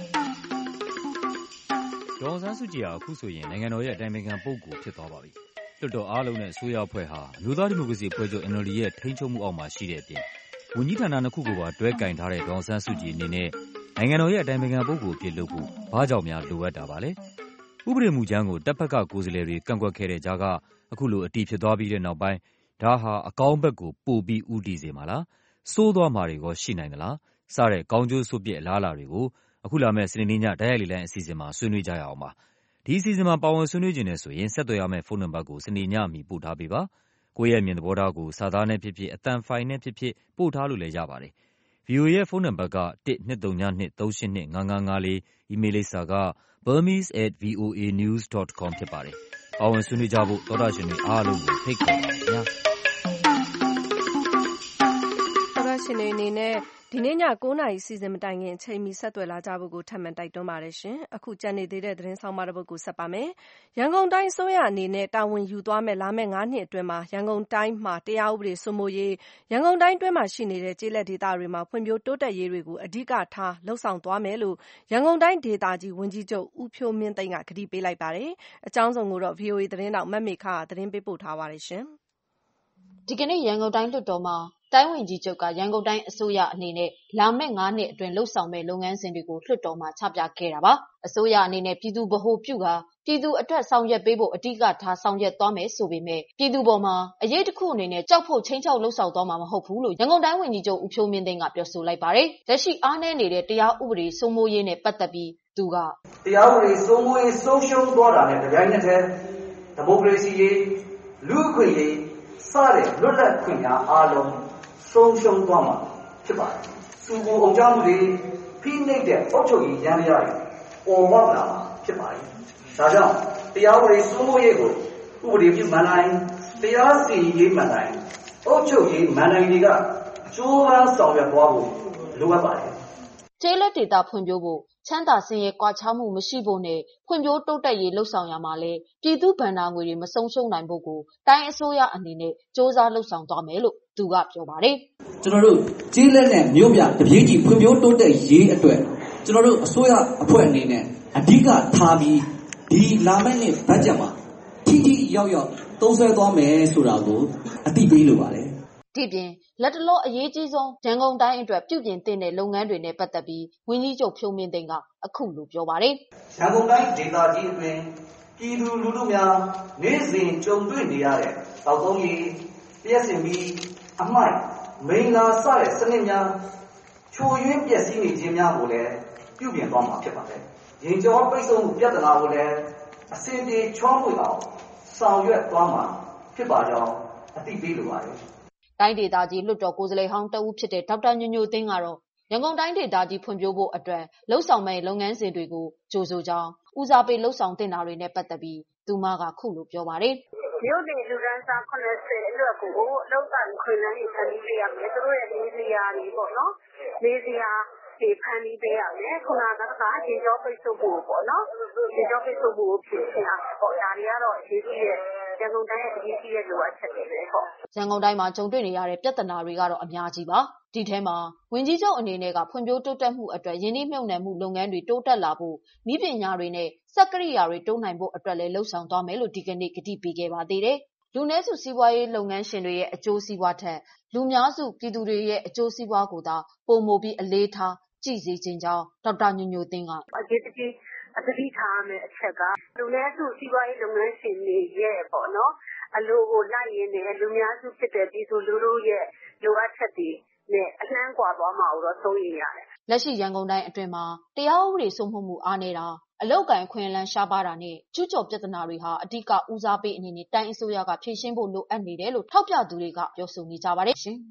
ဒေါ်အောင်ဆန်းစုကြည်ဟာအခုဆိုရင်နိုင်ငံတော်ရဲ့အတိုင်ပင်ခံပုဂ္ဂိုလ်ဖြစ်သွားပါပြီလွှတ်တော်အားလုံးနဲ့အစိုးရအဖွဲ့ဟာအမျိုးသားဒီမိုကရေစီအဖွဲ့ချုပ် N L D ရဲ့ထိန်းချုပ်မှုအောက်မှာရှိတဲ့အပြင်ဝန်ကြီးဌာနနှစ်ခုကိုပါတွဲကင်ထားတဲ့ဒေါ်အောင်ဆန်းစုကြည်အနေနဲ့နိုင်ငံတော်ရဲ့အတိုင်ပင်ခံပုဂ္ဂိုလ်အဖြစ်လုပ်ဖို့ဘာကြောင့်များလိုအပ်တာပါလဲဥပဒေမူကြမ်းကိုတပ်ဖက်ကကိုယ်စားလှယ်တွေကန့်ကွက်ခဲ့တဲ့ကြားကအခုလိုအတည်ဖြစ်သွားပြီးတဲ့နောက်ပိုင်းဒါဟာအကောင်းဘက်ကိုပိုပြီးဦးတည်စေမှာလားစိုးသွားမှာတွေရောရှိနိုင်သလားစတဲ့ကောင်းကျိုးဆိုးပြစ်အလားအလာတွေကိုအခုလာမယ့်စနေနေ့ညတိုက်ရိုက်လေလိုင်းအစီအစဉ်မှာဆွေးနွေးကြရအောင်ပါဒီအစီအစဉ်မှာပါဝင်ဆွေးနွေးခြင်းနဲ့ဆိုရင်ဆက်သွယ်ရမယ့်ဖုန်းနံပါတ်ကိုစနေညမီပို့ထားပေးပါကိုယ့်ရဲ့မြင်သဘောထားကိုစာသားနဲ့ဖြစ်ဖြစ်အသံဖိုင်နဲ့ဖြစ်ဖြစ်ပို့ထားလို့လည်းရပါတယ် V O A ရဲ့ဖုန်းနံပါတ်က one two three two three eight two five five five လေးအီးမေးလ်လိပ်စာက burmese at voanews dot com ဖြစ်ပါတယ်ပါဝင်ဆွေးနွေးကြဖို့သောတာရှင်တွေအားလုံးကိုဖိတ်ခေါ်ပါတယ်ခင်ဗျာ
သောတာရှင်တွေအနေနဲ့ဒီနေ့ညnineနာရီစီစဉ်မတိုင်ခင်အချိန်မီဆက်သွယ်လာကြဖို့ကိုထပ်မံတိုက်တွန်းပါတယ်ရှင်။အခုကြံနေသေးတဲ့သတင်းဆောင်မတစ်ပုဒ်ကိုဆက်ပါမယ်။ရန်ကုန်တိုင်းအစိုးရအနေနဲ့တာဝန်ယူသွားမဲ့လာမယ့်၅နှစ်အတွင်းမှာရန်ကုန်တိုင်းမှာတရားဥပဒေစိုးမိုးရေးရန်ကုန်တိုင်းအတွင်းမှာရှိနေတဲ့ကျေးလက်ဒေသတွေမှာဖွံ့ဖြိုးတိုးတက်ရေးတွေကိုအဓိကထားလှုပ်ဆောင်သွားမယ်လို့ရန်ကုန်တိုင်းဒေသကြီးဝန်ကြီးချုပ်ဦးဖြိုးမင်းသိန်းကကတိပေးလိုက်ပါတယ်။အကြောင်းစုံကိုတော့ V O A သတင်းတောက်မတ်မေခကသတင်းပေးပို့ထားပါတယ်ရှင်
။ဒီကနေ့ရန်ကုန်တိုင်းလွှတ်တော်မှာတိုင်းဝန်ကြီးချုပ်ကရန်ကုန်တိုင်းအစိုးရအနေနဲ့လာမယ့်၅နှစ်အတွင်းလှုပ်ဆောင်မဲ့လုပ်ငန်းစဉ်တွေကိုလွှတ်တော်မှာချပြခဲ့တာပါအစိုးရအနေနဲ့ပြည်သူဗဟိုပြုကပြည်သူအတွက်ဆောင်ရွက်ပေးဖို့အဓိကထားဆောင်ရွက်သွားမယ်ဆိုပေမဲ့ပြည်သူပေါ်မှာအရေးတစ်ခုအနေနဲ့ကြောက်ဖို့ချင်းချောက်လှုပ်ဆောင်သွားမှာမဟုတ်ဘူးလို့ရန်ကုန်တိုင်းဝန်ကြီးချုပ်ဦးဖြိုးမင်းသိန်းကပြောဆိုလိုက်ပါတယ်လက်ရှိအားနည်းနေတဲ့တရားဥပဒေစိုးမိုးရေးနဲ့ပတ်သက်ပြီးသူက
တရားဥပဒေစိုးမိုးရေးဆုံးရှုံးသွားတာနဲ့ကြိုင်နဲ့တည်းဒီမိုကရေစီရေးလူ့အခွင့်အရေးစတဲ့လွတ်လပ်ခွင့်များအားလုံးဆုံးရှုံးသွားမှာဖြစ်ပါတယ်။စူကိုအောင်ကြမှုတွေဖိနှိပ်တဲ့အုပ်ချုပ်ရေးရန်ရာတွေပေါ်ပေါက်လာမှာဖြစ်ပါတယ်။ဒါကြောင့်တရားဥပဒေစိုးမိုးရေးကိုဥပဒေပြုမန်တိုင်းတရားစီရင်ရေးမန်တိုင်းအုပ်ချုပ်ရေးမန်တိုင်းတွေကကြိုးပမ်းဆောင်ရွက်သွားဖို့လိုအပ်ပါတယ်
။ကျေးလက်ဒေသဖွံ့ဖြိုးဖို့ချမ်းသာစင်ရဲ့ကွာခြားမှုမရှိဖို့နဲ့ဖွံ့ဖြိုးတိုးတက်ရေးလှုပ်ဆောင်ရမှာလဲပြည်သူဗန္ဒာငွေတွေမဆုံးရှုံးနိုင်ဖို့ကိုတိုင်းအစိုးရအနေနဲ့စ조사လှုပ်ဆောင်သွားမယ်လို့သူကပြောပါတယ်
။ကျွန်တော်တို့ကျေးလက်နဲ့မြို့ပြတပြေးကြီးဖွံ့ဖြိုးတိုးတက်ရေးအတွက်ကျွန်တော်တို့အစိုးရအဖွဲ့အနေနဲ့အဓိကထားပြီးဒီလာမယ့်နှစ်ဘတ်ဂျက်မှာထိထိရောက်ရောက်သုံးစွဲသွားမယ်ဆိုတာကိုအသိပေးလိုပါတယ်
ဒီပြင်လက်တလောအရေးကြီးဆုံးရန်ကုန်တိုင်းအတွက်ပြုပြင်သင့်တဲ့လုပ်ငန်းတွေနဲ့ပတ်သက်ပြီးဝန်ကြီးချုပ်ဖြိုးမင်းသိန်းကအခုလိုပြောပါတယ်
ရန်ကုန်တိုင်းဒေသကြီးအတွင်းပြည်သူလူထုများနေ့စဉ်ကြုံတွေ့နေရတဲ့တောက်သုံးရေးလျှက်စင်ပြီးအမိုက်မိန်လာစတဲ့စနစ်များချိုးယွင်းပျက်စီးနေခြင်းများကိုလည်းပြုပြင်သွားမှာဖြစ်ပါတယ်ရင်ကျော်ပိတ်ဆို့မှုပြဿနာကိုလည်းအစင်ပြေချောမွေ့အောင်ဆောင်ရွက်သွားမှာဖြစ်ပါကြောင်းအသိပေးလိုပါတယ်
တိုင်းဒေသကြီးလွှတ်တော်ကိုယ်စားလှယ်ဟောင်းတဦးဖြစ်တဲ့ဒေါက်တာညိုညိုသိန်းကတော့ရန်ကုန်တိုင်းဒေသကြီးဖွံ့ဖြိုးဖို့အတွက်လှုပ်ဆောင်မဲ့လုပ်ငန်းစဉ်တွေကိုကြိုဆိုကြောင်းဦးစားပေးလှုပ်ဆောင်တင်တာတွေနဲ့ပတ်သက်ပြီးသူမကခုလိုပြောပါတယ်
မြို့နယ်လူရန်စာeightyအတွက်ကိုအလုပ်ဆောင်ခွင့်လန်းတွေဖန်တီးပေးရမယ်သူတို့ရဲ့နေစရာတွေပေါ့နော်နေစရာတွေဖန်တီးပေးရမယ်ခုနကကရေကြောပိတ်ဆို့ဖို့ပေါ့နော်ရေကြောပိတ်ဆို့ဖို့ဖြစ်နေတာပေါ့ဒါတွေကတော့အရေးကြီးတဲ့ရန်ကုန်တိုင်းရဲ့အရေးကြီးတဲ့လိုအပ်ချက်တွေပဲပေါ့
ရန်ကုန်တိုင်းမှာကြုံတွေ့နေရတဲ့ပြဿနာတွေကတော့အများကြီးပါဒီထဲမှာဝန်ကြီးချုပ်အနေနဲ့ကဖွံ့ဖြိုးတိုးတက်မှုအတွက်ယင်းနှိမ့်မြုပ်နှံမှုလုပ်ငန်းတွေတိုးတက်လာဖို့ဤပညာတွေနဲ့စက်ကရိယာတွေတိုးနိုင်ဖို့အတွက်လည်းလှုံ့ဆော်သွားမယ်လို့ဒီကနေ့ကတိပေးခဲ့ပါသေးတယ်လူနည်းစုစီးပွားရေးလုပ်ငန်းရှင်တွေရဲ့အကျိုးစီးပွားထက်လူများစုပြည်သူတွေရဲ့အကျိုးစီးပွားကိုသာပုံမိုပြီးအလေးထားကြည့်စေခြင်းကြောင့်ဒေါက်တာညိုညိုသိန်း
ကအရေးကြီးအသတိထားမယ်အချက်ကလူနည်းစုစီးပွားရေးလုပ်ငန်းရှင်တွေရဲ့ပေါ့နော်အလိုကိုလိုက်ရင်းနဲ့လူများစုဖြစ်တဲ့ပြည်သူလူထုရဲ့လိုအပ်ချက်တွေနဲ့အနှံ့ကွာသွားမှာကိုတော့စိုးရိမ်ရတယ်
လက်ရှိရန်ကုန်တိုင်းအတွင်းမှာတရားဥပဒေစိုးမိုးမှုအားနည်းတာအလောက်ကန်ခွင့်လန်းရှားပါတာနဲ့ကျူးကျော်ပြဿနာတွေဟာအဓိကဦးစားပေးအနေနဲ့တိုင်းအစိုးရကဖြေရှင်းဖို့လိုအပ်နေတယ်လို့ထောက်ပြသူတွေကပြောဆိုနေကြပါတယ်ရှင်။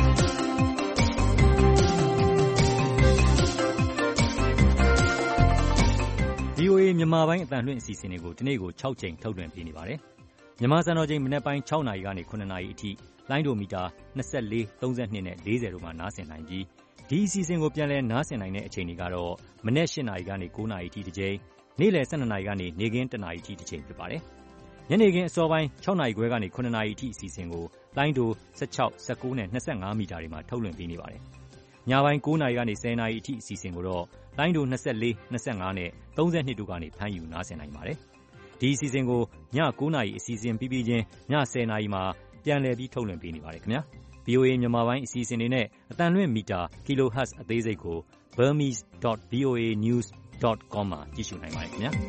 V O A မြန်မာပိုင်းအသံလွှင့်အစီအစဉ်တွေကိုဒီနေ့ကို၆ချိန်ထုတ်လွှင့်ပေးနေပါတယ်။မြန်မာစံတော်ချိန်မနက်ပိုင်း၆နာရီကနေ၇နာရီအထိလိုင်းဒိုမီတာ၂၄၊၃၂နဲ့၄၀တို့မှာနားဆင်နိုင်ပြီးဒီအစီအစဉ်ကိုပြန်လည်နားဆင်နိုင်တဲ့အချိန်တွေကတော့မနက်၈နာရီကနေ၉နာရီအထိတစ်ချိန်နေ့လယ်၁၂နာရီကနေနေ့ခင်း၁နာရီအထိတစ်ချိန်ဖြစ်ပါတယ်။ညနေခင်းအစောပိုင်း၆နာရီခွဲကနေ၇နာရီအထိအစီအစဉ်ကိုလိုင်းဒို၁၆၊၁၉နဲ့၂၅မီတာတွေမှာထုတ်လွှင့်ပေးနေပါတယ်။ညပိုင်း၉နာရီကနေ၁၀နာရီအထိအစီအစဉ်ကိုတော့လိုင်းဒို၂၄၊၂၅နဲ့၃၂တို့ကနေဖမ်းယူနားဆင်နိုင်ပါတယ်။ဒီအစီအစဉ်ကိုည၉နာရီအစီအစဉ်ပြီးပြီးချင်းည၁၀နာရီမှာပြန်လည်ပြီးထုတ်လွှင့်ပေးနေပါတယ်ခင်ဗျာ ဗီအိုအေ မြန်မာပိုင်းအစီအစဉ်တွေနဲ့အသံလွှင့်မီတာ kilohertz အသေးစိတ်ကို burmese dot v o a news dot com မှာကြည့်ရှုနိုင်ပါတယ်ခင်ဗျာ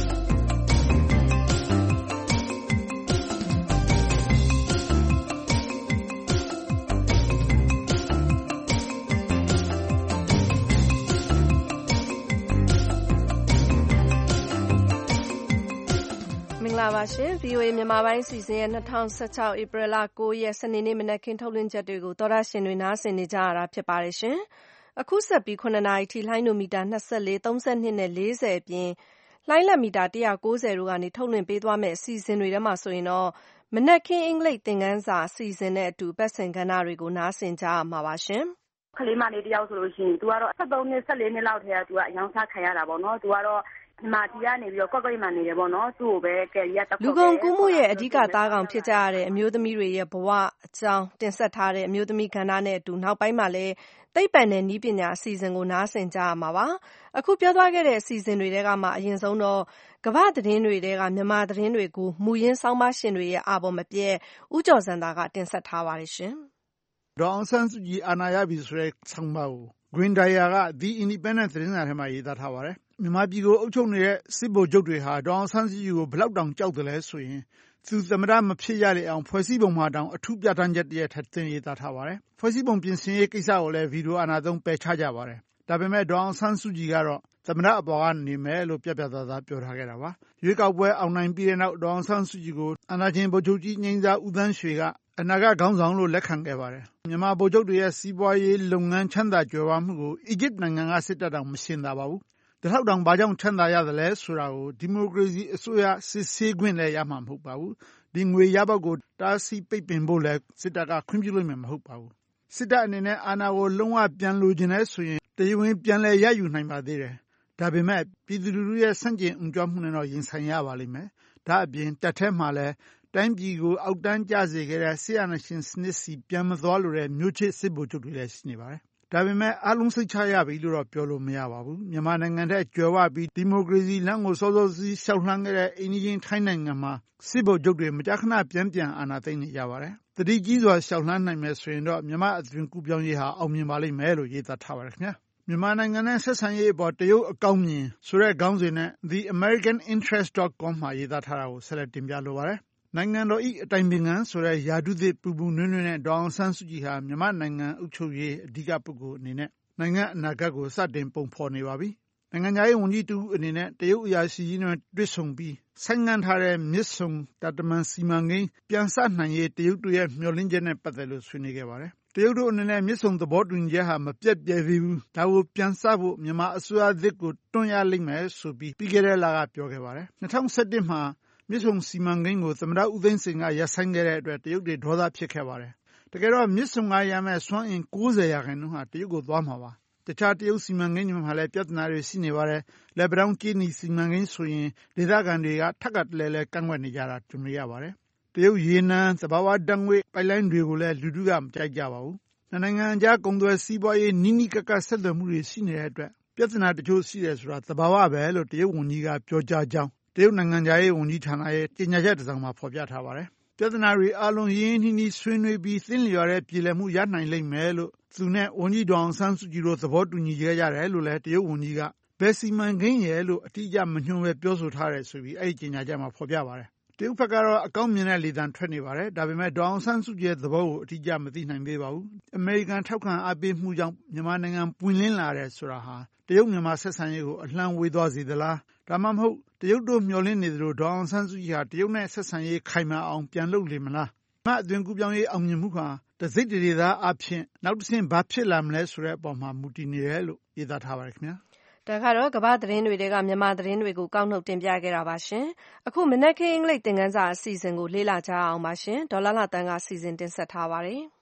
ပါရှင် ဗီအိုအေ မြန်မာပိုင်းအစီအစဉ်ရဲ့၂၀၁၆ ဧပြီလ၉ရက်စနေနေ့မနက်ခင်းထုတ်လွှင့်ချက်တွေကိုသောတရှင်တွေနားဆင်နေကြရတာဖြစ်ပါတယ်ရှင်။အခုဆက်ပြီးခုနှစ်နာရီထိလှိုင်းနိုမီတာ၂၄၊၃၂နဲ့၄၀အပြင်လှိုင်းလက်မီတာ၁၉၀တို့ကနေထုတ်လွှင့်ပေးသွားမယ့်အစီအစဉ်တွေထဲမှာဆိုရင်တော့မနက်ခင်းအင်္ဂလိပ်သင်ခန်းစာအစီအစဉ်နဲ့အတူပတ်စဉ်ကဏ္ဍတွေကိုနားဆင်ကြရမှာပါရှင်
။ကလေးမလေးတယောက်ဆိုလို့ရှိရင် तू ကတော့၁၃နှစ်၁၄နှစ်လောက်ထဲက तू ကအယောင်စားခံရတာပေါ့နော်။ तू ကတော့ဒီမှာဒီကနေပြီးတော့ကော့ကရိတ်မှာနေတယ်ပေါ့နော်သူ့ကိုပဲကယ်ရီယာတက်
လူကုန်ကူးမှုရဲ့အဓိကသားကောင်ဖြစ်ကြရတဲ့အမျိုးသမီးတွေရဲ့ဘဝအကြောင်းတင်ဆက်ထားတဲ့အမျိုးသမီးကဏ္ဍနဲ့အတူနောက်ပိုင်းမှာလည်းသိပ္ပံနဲ့နည်းပညာအစီအစဉ်ကိုနားဆင်ကြရမှာပါအခုပြောသွားခဲ့တဲ့အစီအစဉ်တွေထဲကမှအရင်ဆုံးတော့ကမ္ဘာသတင်းတွေထဲကမြန်မာသတင်းတွေကိုမူရင်းဆောင်းပါးရှင်တွေရဲ့အာဘော်မပြည့်ဦးကျော်စံသာကတင်ဆက်ထားပါတယ်ရှင်
ဒေါအောင်ဆန်းစုကြည်အာဏာရပြီဆိုတဲ့ဆောင်းပါးကို Green Diary က The Independent သတင်းစာထဲမှာရေးသားထားပါတယ်မြန်မာပြည်ကိုအုပ်ချုပ်နေတဲ့စစ်ဗိုလ်ချုပ်တွေဟာဒေါအောင်ဆန်းစုကြည်ကိုဘယ်လောက်တောင်ကြောက်တယ်လဲဆိုရင်သူသမ္မတမဖြစ်ရလေအောင်ဖွဲ့စည်းပုံမှာတောင်အထူးပြဋ္ဌာန်းချက်တည်းထပ်တင်ရေးသားထားပါတယ်ဖွဲ့စည်းပုံပြင်ဆင်ရေးကိစ္စကိုလည်းဗီဒီယိုအာဏာသုံးပယ်ချကြပါတယ်ဒါပေမဲ့ဒေါအောင်ဆန်းစုကြည်ကတော့သမ္မတအပေါ်ကနေမယ်လို့ပြပြသားသားပြောထားခဲ့တာပါရွေးကောက်ပွဲအောင်နိုင်ပြီးတဲ့နောက်ဒေါအောင်ဆန်းစုကြည်ကိုအာဏာရှင်ဗိုလ်ချုပ်ကြီးငြိမ်းစားဦးသန်းရွှေကအနာဂတ်ခေါင်းဆောင်လို့လက်ခံခဲ့ပါတယ်မြန်မာဗိုလ်ချုပ်တွေရဲ့စီးပွားရေးလုပ်ငန်းချမ်းသာကြွယ်ဝမှုကိုအီဂျစ်နိုင်ငံကစစ်တပ်တောင်မရှင်းတာပါဘူးဒီထောက်တောင်ဘာကြောင့်ချမ်းသာရသလဲဆိုတာကိုဒီမိုကရေစီအစိုးရစစ်ဆေးခွင့်လည်းရမှာမဟုတ်ပါဘူးဒီငွေရပေါက်ကိုတားဆီးပိတ်ပင်ဖို့လည်းစစ်တပ်ကခွင့်ပြုလို့မဟုတ်ပါဘူးစစ်တပ်အနေနဲ့အာဏာကိုလုံးဝပြန်လိုချင်တဲ့ဆိုရင်တရားဝင်ပြန်လဲရယူနိုင်ပါသေးတယ်ဒါပေမဲ့ပြည်သူလူထုရဲ့စန့်ကျင်အုံကြွမှုနဲ့တော့ရင်ဆိုင်ရပါလိမ့်မယ်ဒါအပြင်တပ်ထဲမှာလည်းတိုင်းပြည်ကိုအောက်တန်းကျစေခဲ့တဲ့ဆီယနာရှင်စနစ်စီပြန်မသွားလို့တဲ့မျိုးချစ်စစ်ဗိုလ်ချုပ်တွေလည်းရှိနေပါတယ်ဒါပေမဲ့အလုံးစိတ်ချရပြီလို့တော့ပြောလို့မရပါဘူးမြန်မာနိုင်ငံထဲကြွယ်ဝပြီးဒီမိုကရေစီလမ်းကိုစောစောစီးရှောက်လှမ်းခဲ့တဲ့အိန္ဒိယထိုင်းနိုင်ငံမှာစစ်ဗိုလ်ချုပ်တွေမကြာခဏပြန်ပြန်အာဏာသိမ်းနေကြပါတယ်တတိကြီးစွာရှောက်လှမ်းနိုင်မယ်ဆိုရင်တော့မြန်မာအသွင်ကူးပြောင်းရေးဟာအောင်မြင်ပါလိမ့်မယ်လို့ရေးသားထားပါတယ်ခင်ဗျာမြန်မာနိုင်ငံနဲ့ဆက်ဆံရေးအပေါ်တရုတ်အကောင်းမြင်ဆိုတဲ့ခေါင်းစဉ်နဲ့ the american interest dot com မှာရေးသားထားတာကိုဆက်လက်တင်ပြလိုပါတယ်နိုင်ငံတော်၏အတိုင်ပင်ခံဆိုတဲ့ယာတုသစ်ပူပူနွေ့နွေ့နဲ့ဒေါအောင်ဆန်းစုကြည်ဟာမြန်မာနိုင်ငံအုပ်ချုပ်ရေးအဓိကပုဂ္ဂိုလ်အနေနဲ့နိုင်ငံအနာဂတ်ကိုစတင်ပုံဖော်နေပါပြီ။နိုင်ငံခြားရေးဝန်ကြီးတူအနေနဲ့တရုတ်အရာရှိကြီးနဲ့တွေ့ဆုံပြီးဆိုင်းငံ့ထားတဲ့မြစ်ဆုံတာတမန်စီမံကိန်းပြန်စနိုင်ရေးတရုတ်တို့ရဲ့မျှော်လင့်ချက်နဲ့ပတ်သက်လို့ဆွေးနွေးခဲ့ပါတယ်။တရုတ်တို့အနေနဲ့မြစ်ဆုံသဘောတူညီချက်ဟာမပြတ်ပြဲသေးဘူး။ဒါကိုပြန်စဖို့မြန်မာအစိုးရသစ်ကိုတွန်းရလိမ့်မယ်ဆိုပြီးပြီးခဲ့တဲ့လကပြောခဲ့ပါတယ်။၂၀၁၁မှာမြစ်ဆုံစီမံကိန်းကိုသမ္မတဦးသိန်းစိန်ကရပ်ဆိုင်းခဲ့တဲ့အတွက်တရုတ်တွေဒေါသဖြစ်ခဲ့ပါတယ်။တကယ်တော့မြစ်ဆုံကရမယ့်စွမ်းအင်၉၀ရာခိုင်နှုန်းဟာတရုတ်ကိုသွားမှာပါ။တခြားတရုတ်စီမံကိန်းတွေမှာလည်းပြဿနာတွေရှိနေပါတယ်။လက်ပံတောင်းကြေးနီစီမံကိန်းဆိုရင်ဒေသခံတွေကထပ်ကတလဲလဲကန့်ကွက်နေကြတာကြုံရပါတယ်။တရုတ်ရေနံသဘာဝဓာတ်ငွေ့ပိုက်လိုင်းတွေကိုလည်းလူထုကမကြိုက်ကြပါဘူး။နိုင်ငံအကြားကုန်သွယ်စီးပွားရေးနီးနီးကပ်ကပ်ဆက်သွယ်မှုတွေရှိနေတဲ့အတွက်ပြဿနာတချို့ရှိတယ်ဆိုတာသဘာဝပဲလို့တရုတ်ဝန်ကြီးကပြောကြားကြောင်းတရုတ်နိုင်ငံခြားရေးဝန်ကြီးဌာနရဲ့ကြေညာချက်တစ်စောင်မှာဖော်ပြထားပါတယ်။ပြဿနာတွေအလုံးရင်းနှီးနှီးဆွေးနွေးပြီးသင်လျော်တဲ့ပြည်လည်မှုရနိုင်လိမ့်မယ်လို့သူနဲ့ဝန်ကြီးဒေါအောင်ဆန်းစုကြည်တို့သဘောတူညီခဲ့ကြတယ်လို့လည်းတရုတ်ဝန်ကြီးကဘယ်စီမံကိန်းရဲ့လို့အတိအကျမညွှန်ပဲပြောဆိုထားတယ်ဆိုပြီးအဲ့ဒီကြေညာချက်မှာဖော်ပြပါတယ်။တရုတ်ဘက်ကတော့အကောင်းမြင်တဲ့လေသံထွက်နေပါတယ်။ဒါပေမဲ့ဒေါအောင်ဆန်းစုကြည်ရဲ့သဘောကိုအတိအကျမသိနိုင်သေးပါဘူး။အမေရိကန်ထောက်ခံအားပေးမှုကြောင့်မြန်မာနိုင်ငံပွင့်လင်းလာတယ်ဆိုတာဟာတရုတ်မြန်မာဆက်ဆံရေးကိုအလှမ်းဝေးသွားစေသလား။ဒါမှမဟုတ်တရုတ်တို့မျှော်လင့်နေသလိုဒေါအောင်ဆန်းစုကြည်ဟာတရုတ်နဲ့ဆက်ဆံရေးခိုင်မာအောင်ပြန်လုပ်လေမလား။မအသွင်ကူးပြောင်းရေးအောင်မြင်မှုဟာတစိတ်တရေသားအဖြစ်နောက်တစ်ဆင့်ဘာဖြစ်လာမလဲဆိုတဲ့အပေါ်မှာမူတည်နေတယ်လို့ရေးသားထားပါတယ်ခင်ဗျာ
။ဒါကတော့ကမ္ဘာသတင်းတွေကမြန်မာသတင်းတွေကိုကောက်နှုတ်တင်ပြခဲ့တာပါရှင်။အခုမနက်ခင်းအင်္ဂလိပ်သင်ခန်းစာအစီအစဉ်ကိုလေ့လာကြအောင်ပါရှင်။ဒေါ်လာလာတန်းကစီစဉ်တင်ဆက်ထားပါတယ်။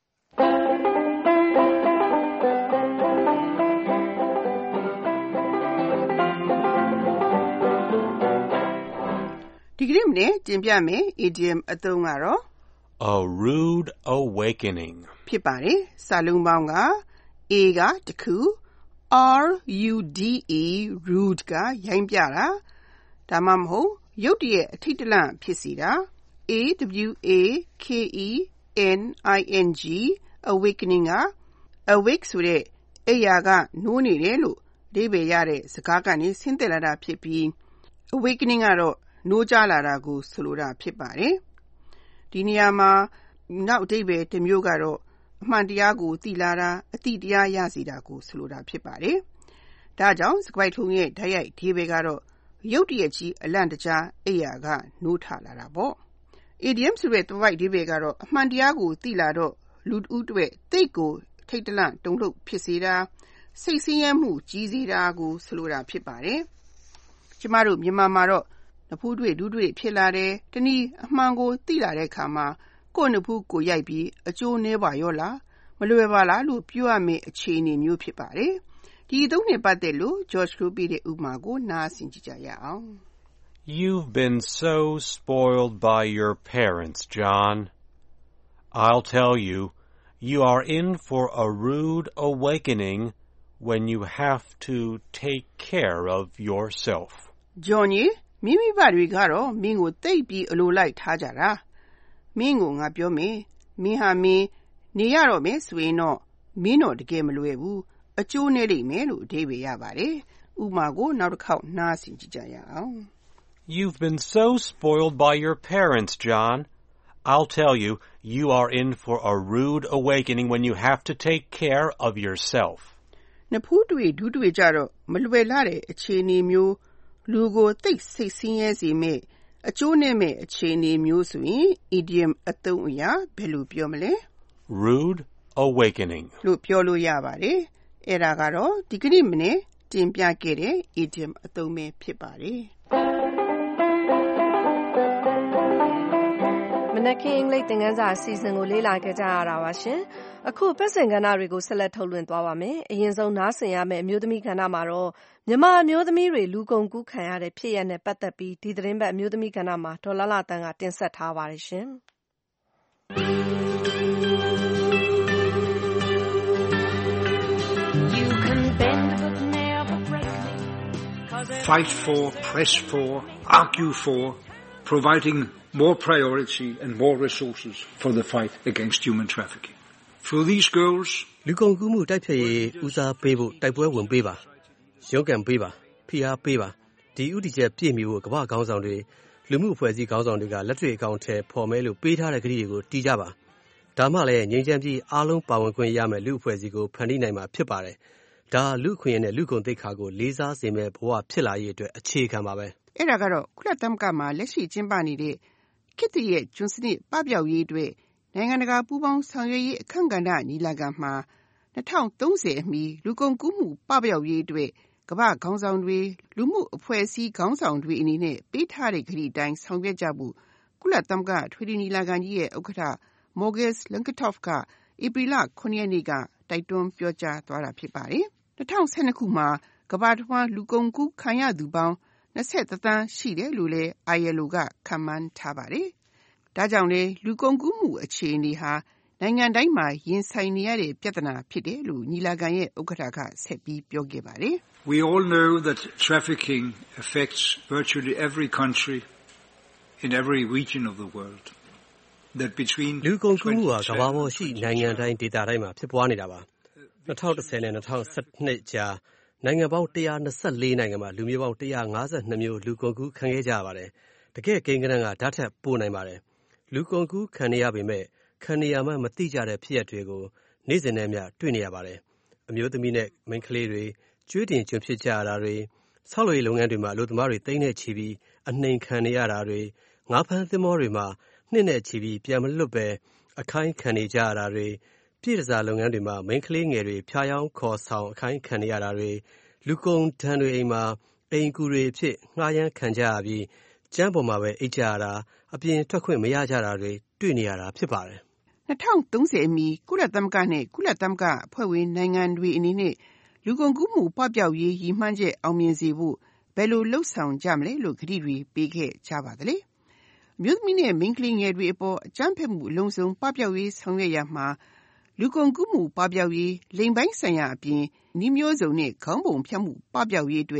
ဒီကနေ့မနေ့တင်ပြမယ် idiom အသုံးကတော့
a rude awakening
ဖြစ်ပါတယ်။စာလုံးပေါင်းက A ကတခု R U D E rude ကရိုင်းပြတာဒါမှမဟုတ်ရုတ်တရက်အထိတ်တလန့်ဖြစ်စေတာ A W A K E N I N G awakening က awake ဆိုတဲ့အိယာကနိုးနေတယ်လို့အဓိပ္ပာယ်ရတဲ့စကားကနေဆင်းသက်လာတာဖြစ်ပြီး awakening ကတော့နိုးကြားလာတာကိုဆိုလိုတာဖြစ်ပါတယ်။ဒီနေရာမှာနောက်အဓိပ္ပာယ်တစ်မျိုးကတော့အမှန်တရားကိုသိလာတာအတိတရားရစေတာကိုဆိုလိုတာဖြစ်ပါတယ်။ဒါကြောင့်စကားထုံးရဲ့ဓာတ်ရိုက်အဓိပ္ပာယ်ကတော့ရုတ်တရက်ကြီးအလန့်တကြားအိယာကနိုးထလာတာပေါ့။ idiom ဆိုတဲ့သွယ်ဝိုက်အဓိပ္ပာယ်ကတော့အမှန်တရားကိုသိလာတော့လူတဦးတွေတိတ်ကိုထိတ်တလန့်တုန်လှုပ်ဖြစ်စေတာစိတ်ဆင်းရဲမှုကြီးစေတာကိုဆိုလိုတာဖြစ်ပါတယ်။ကျမတို့မြန်မာမှာတော့နဖူးတွေ့ဒူးတွေ့ဖြစ်လာတယ်တနည်းအမှန်ကိုသိလာတဲ့အခါမှာကိုယ့်နဖူးကိုရိုက်ပြီးအကျိုးနည်းပါရောလားမလွယ်ပါလားလို့ပြောရမယ့်အခြေအနေမျိုးဖြစ်ပါတယ်။ဒီအသုံးနဲ့ပတ်သက်လို့ George လို့ပြတဲ့ဥပမာကိုနားဆင်ကြည့်ကြရအောင်။
You've been so spoiled by your parents, John. I'll tell you, you are in for a rude awakening when you have to take care of yourself.
John ရေမိမိဘတွေကတော့မင်းကိုတိတ်ပြီးအလိုလိုက်ထားကြတာမင်းကိုငါပြောမယ်မင်းဟာမင်းနေရတော့မယ်ဆိုရင်တော့မင်းတော့တကယ်မလွယ်ဘူးအကျိုးနည်းလိမ့်မယ်လို့အဓိပ္ပာယ်ရပါတယ်ဥပမာကိုနောက်တစ်ခေါက်နားဆင်ကြည့်ကြရအောင်
You've been so spoiled by your parents, John. I'll tell you, you are in for a rude awakening when you have to take care of yourself.
နဖူးတွေ့ဒူးတွေ့ကြတော့မလွယ်လာတဲ့အခြေအနေမျိုးလူကိုသိပ်စိတ်ဆင်းရဲစေမယ့်အကျိုးနဲ့မဲ့အခြေအနေမျိုးဆိုရင် idiom အသုံးအရာဘယ်လိုပြောမလဲ
Rude awakening
လို့ပြောလို့ရပါတယ်အဲ့ဒါကတော့ဒီကနေ့မနေ့တင်ပြခဲ့တဲ့ idiom အသုံးပဲဖြစ်ပါတယ်
မနက်ခင်းအင်္ဂလိပ်သင်ခန်းစာအစီအစဉ်ကိုလေ့လာကြကြရတာပါရှင်။အခုပတ်စင်ကဏ္ဍတွေကိုဆက်လက်ထုတ်လွှင့်သွားပါမယ်။အရင်ဆုံးနားဆင်ရမယ့်အမျိုးသမီးကဏ္ဍမှာတော့မြန်မာအမျိုးသမီးတွေလူကုန်ကူးခံရတဲ့ဖြစ်ရပ်နဲ့ပတ်သက်ပြီးဒီသတင်းပတ်အမျိုးသမီးကဏ္ဍမှာဒေါ်လာလာတန်းကတင်ဆက်ထားပါတယ်ရှင်။
You can bend but never break me. Fight for, press for, argue for, providing more priority and more resources for the fight against human trafficking. For these girls,
လူကုန်ကူးမှုတိုက်ဖျက်ရေးဦးစားပေးဖို့တိုက်ပွဲဝင်ပေးပါရုန်းကန်ပေးပါဖိအားပေးပါဒီဥတီချက်ပြည့်မီဖို့ကမ္ဘာခေါင်းဆောင်တွေလူမှုအဖွဲ့အစည်းခေါင်းဆောင်တွေကလက်တွေ့အကောင့်ထဲပေါ်မဲလို့ပေးထားတဲ့ကတိတွေကိုတီးကြပါဒါမှလည်းငြိမ်းချမ်းပြီးအားလုံးပါဝင်ခွင့်ရမယ်လူအဖွဲ့အစည်းကိုဖန်တီးနိုင်မှာဖြစ်ပါတယ်ဒါလူခွင့်ရနဲ့လူကုန်သိက္ခာကိုလေးစားစေမဲ့ဘဝဖြစ်လာရေးအတွက်အခြေခံပါပဲ
အဲ့ဒါကတော့ကုလသမဂ္ဂမှာလက်ရှိကျင်းပနေတဲ့ခေတ်ရဲ့ကျွန်းစနစ်ပပျောက်ရေးအတွက်နိုင်ငံတကာပူးပေါင်းဆောင်ရွက်ရေးအခမ်းကဏ္ဍညီလာခံမှာ၂၀၃၀အမီလူကုန်ကူးမှုပပျောက်ရေးအတွက်ကမ္ဘာခေါင်းဆောင်တွေလူမှုအဖွဲ့အစည်းခေါင်းဆောင်တွေအနေနဲ့ပေးထားတဲ့ကတိအတိုင်းဆောင်ရွက်ကြဖို့ကုလသမဂ္ဂထွေထွေညီလာခံကြီးရဲ့ဥက္ကဋ္ဌ Mogis Lenketov ကဧပြီလခုနှစ်ရက်နေ့ကတိုက်တွန်းပြောကြားသွားတာဖြစ်ပါတယ်။၂၀၁၂ခုမှာကမ္ဘာတစ်ဝှမ်းလူကုန်ကူးခံရသူပေါင်း၂၁သန်းရှိတယ်လို့လည်း I L O ကခန့်မှန်းထားပါတယ်။ဒါကြောင့်လည်းလူကုန်ကူးမှုအခြေအနေဟာနိုင်ငံတိုင်းမှာရင်ဆိုင်နေရတဲ့ပြဿနာဖြစ်တယ်လို့ညီလာခံရဲ့ဥက္ကဋ္ဌကဆက်ပြီးပြောခဲ့ပါတယ်။
We all know that trafficking affects virtually every country in every region of the world. That between
လူကုန်ကူးမှုဟာကမ္ဘာပေါ်ရှိနိုင်ငံတိုင်းဒေသတိုင်းမှာဖြစ်ပွားနေတာပါ။၂၀၁၀နဲ့၂၀၁၂ကြားနိုင်ငံပေါင်း၁၂၄နိုင်ငံမှာလူမျိုးပေါင်း၁၅၂မျိုးလူကုန်ကူးခံခဲ့ကြရပါတယ်။တကယ်ကိန်းဂဏန်းကဓာတ်ထက်ပိုနိုင်ပါတယ်။လူကုန်ကူးခံရပေမဲ့ခံရမှမသိကြတဲ့ဖြစ်ရပ်တွေကိုနေ့စဉ်နဲ့မျှတွေ့နေရပါတယ်။အမျိုးသမီးနဲ့မိန်းကလေးတွေကျွေးတင်ကျွန်းဖြစ်ကြရတာတွေဆောက်လုပ်ရေးလုပ်ငန်းတွေမှာအလုပ်သမားတွေတိမ့်နဲ့ချီပြီးအနှိမ်ခံနေရတာတွေငါးဖမ်းသင်္ဘောတွေမှာနှစ်နဲ့ချီပြီးပြန်မလွတ်ပဲအခိုင်းခံနေကြရတာတွေပြည်တစားလုပ်ငန်းတွေမှာမိန်းကလေးငယ်တွေဖျားယောင်းခေါ်ဆောင်အခိုင်းခံနေရတာတွေလူကုန်တန်းတွေအိမ်မှာအိမ်ကူတွေဖြစ်ငှားရမ်းခံကြရပြီးကျန်းပေါ်မှာပဲအိတ်ကြရတာအပြင်ထွက်ခွင့်မရကြတာတွေတွေ့နေရတာဖြစ်ပါတယ်
၂၀၃၀အမီကုလသမဂ္ဂနဲ့ကုလသမဂ္ဂအဖွဲ့ဝင်နိုင်ငံတွေအနေနဲ့လူကုန်ကူးမှုပပျောက်ရေးရည်မှန်းချက်အောင်မြင်စေဖို့ဘယ်လိုလှုပ်ဆောင်ကြမလဲလို့ကတိတွေပေးခဲ့ကြပါသလဲအမျိုးသမီးနဲ့မိန်းကလေးငယ်တွေအပေါ်အကြမ်းဖက်မှုအလုံးစုံပပျောက်ရေးဆောင်ရွက်ရမှာလူကုန်ကူးမှုပပျောက်ရေးလိင်ပိုင်းဆိုင်ရာအပြင်နှီးမျိုးစုံနဲ့ခေါင်းပုံဖြတ်မှုပပျောက်ရေးအတွက်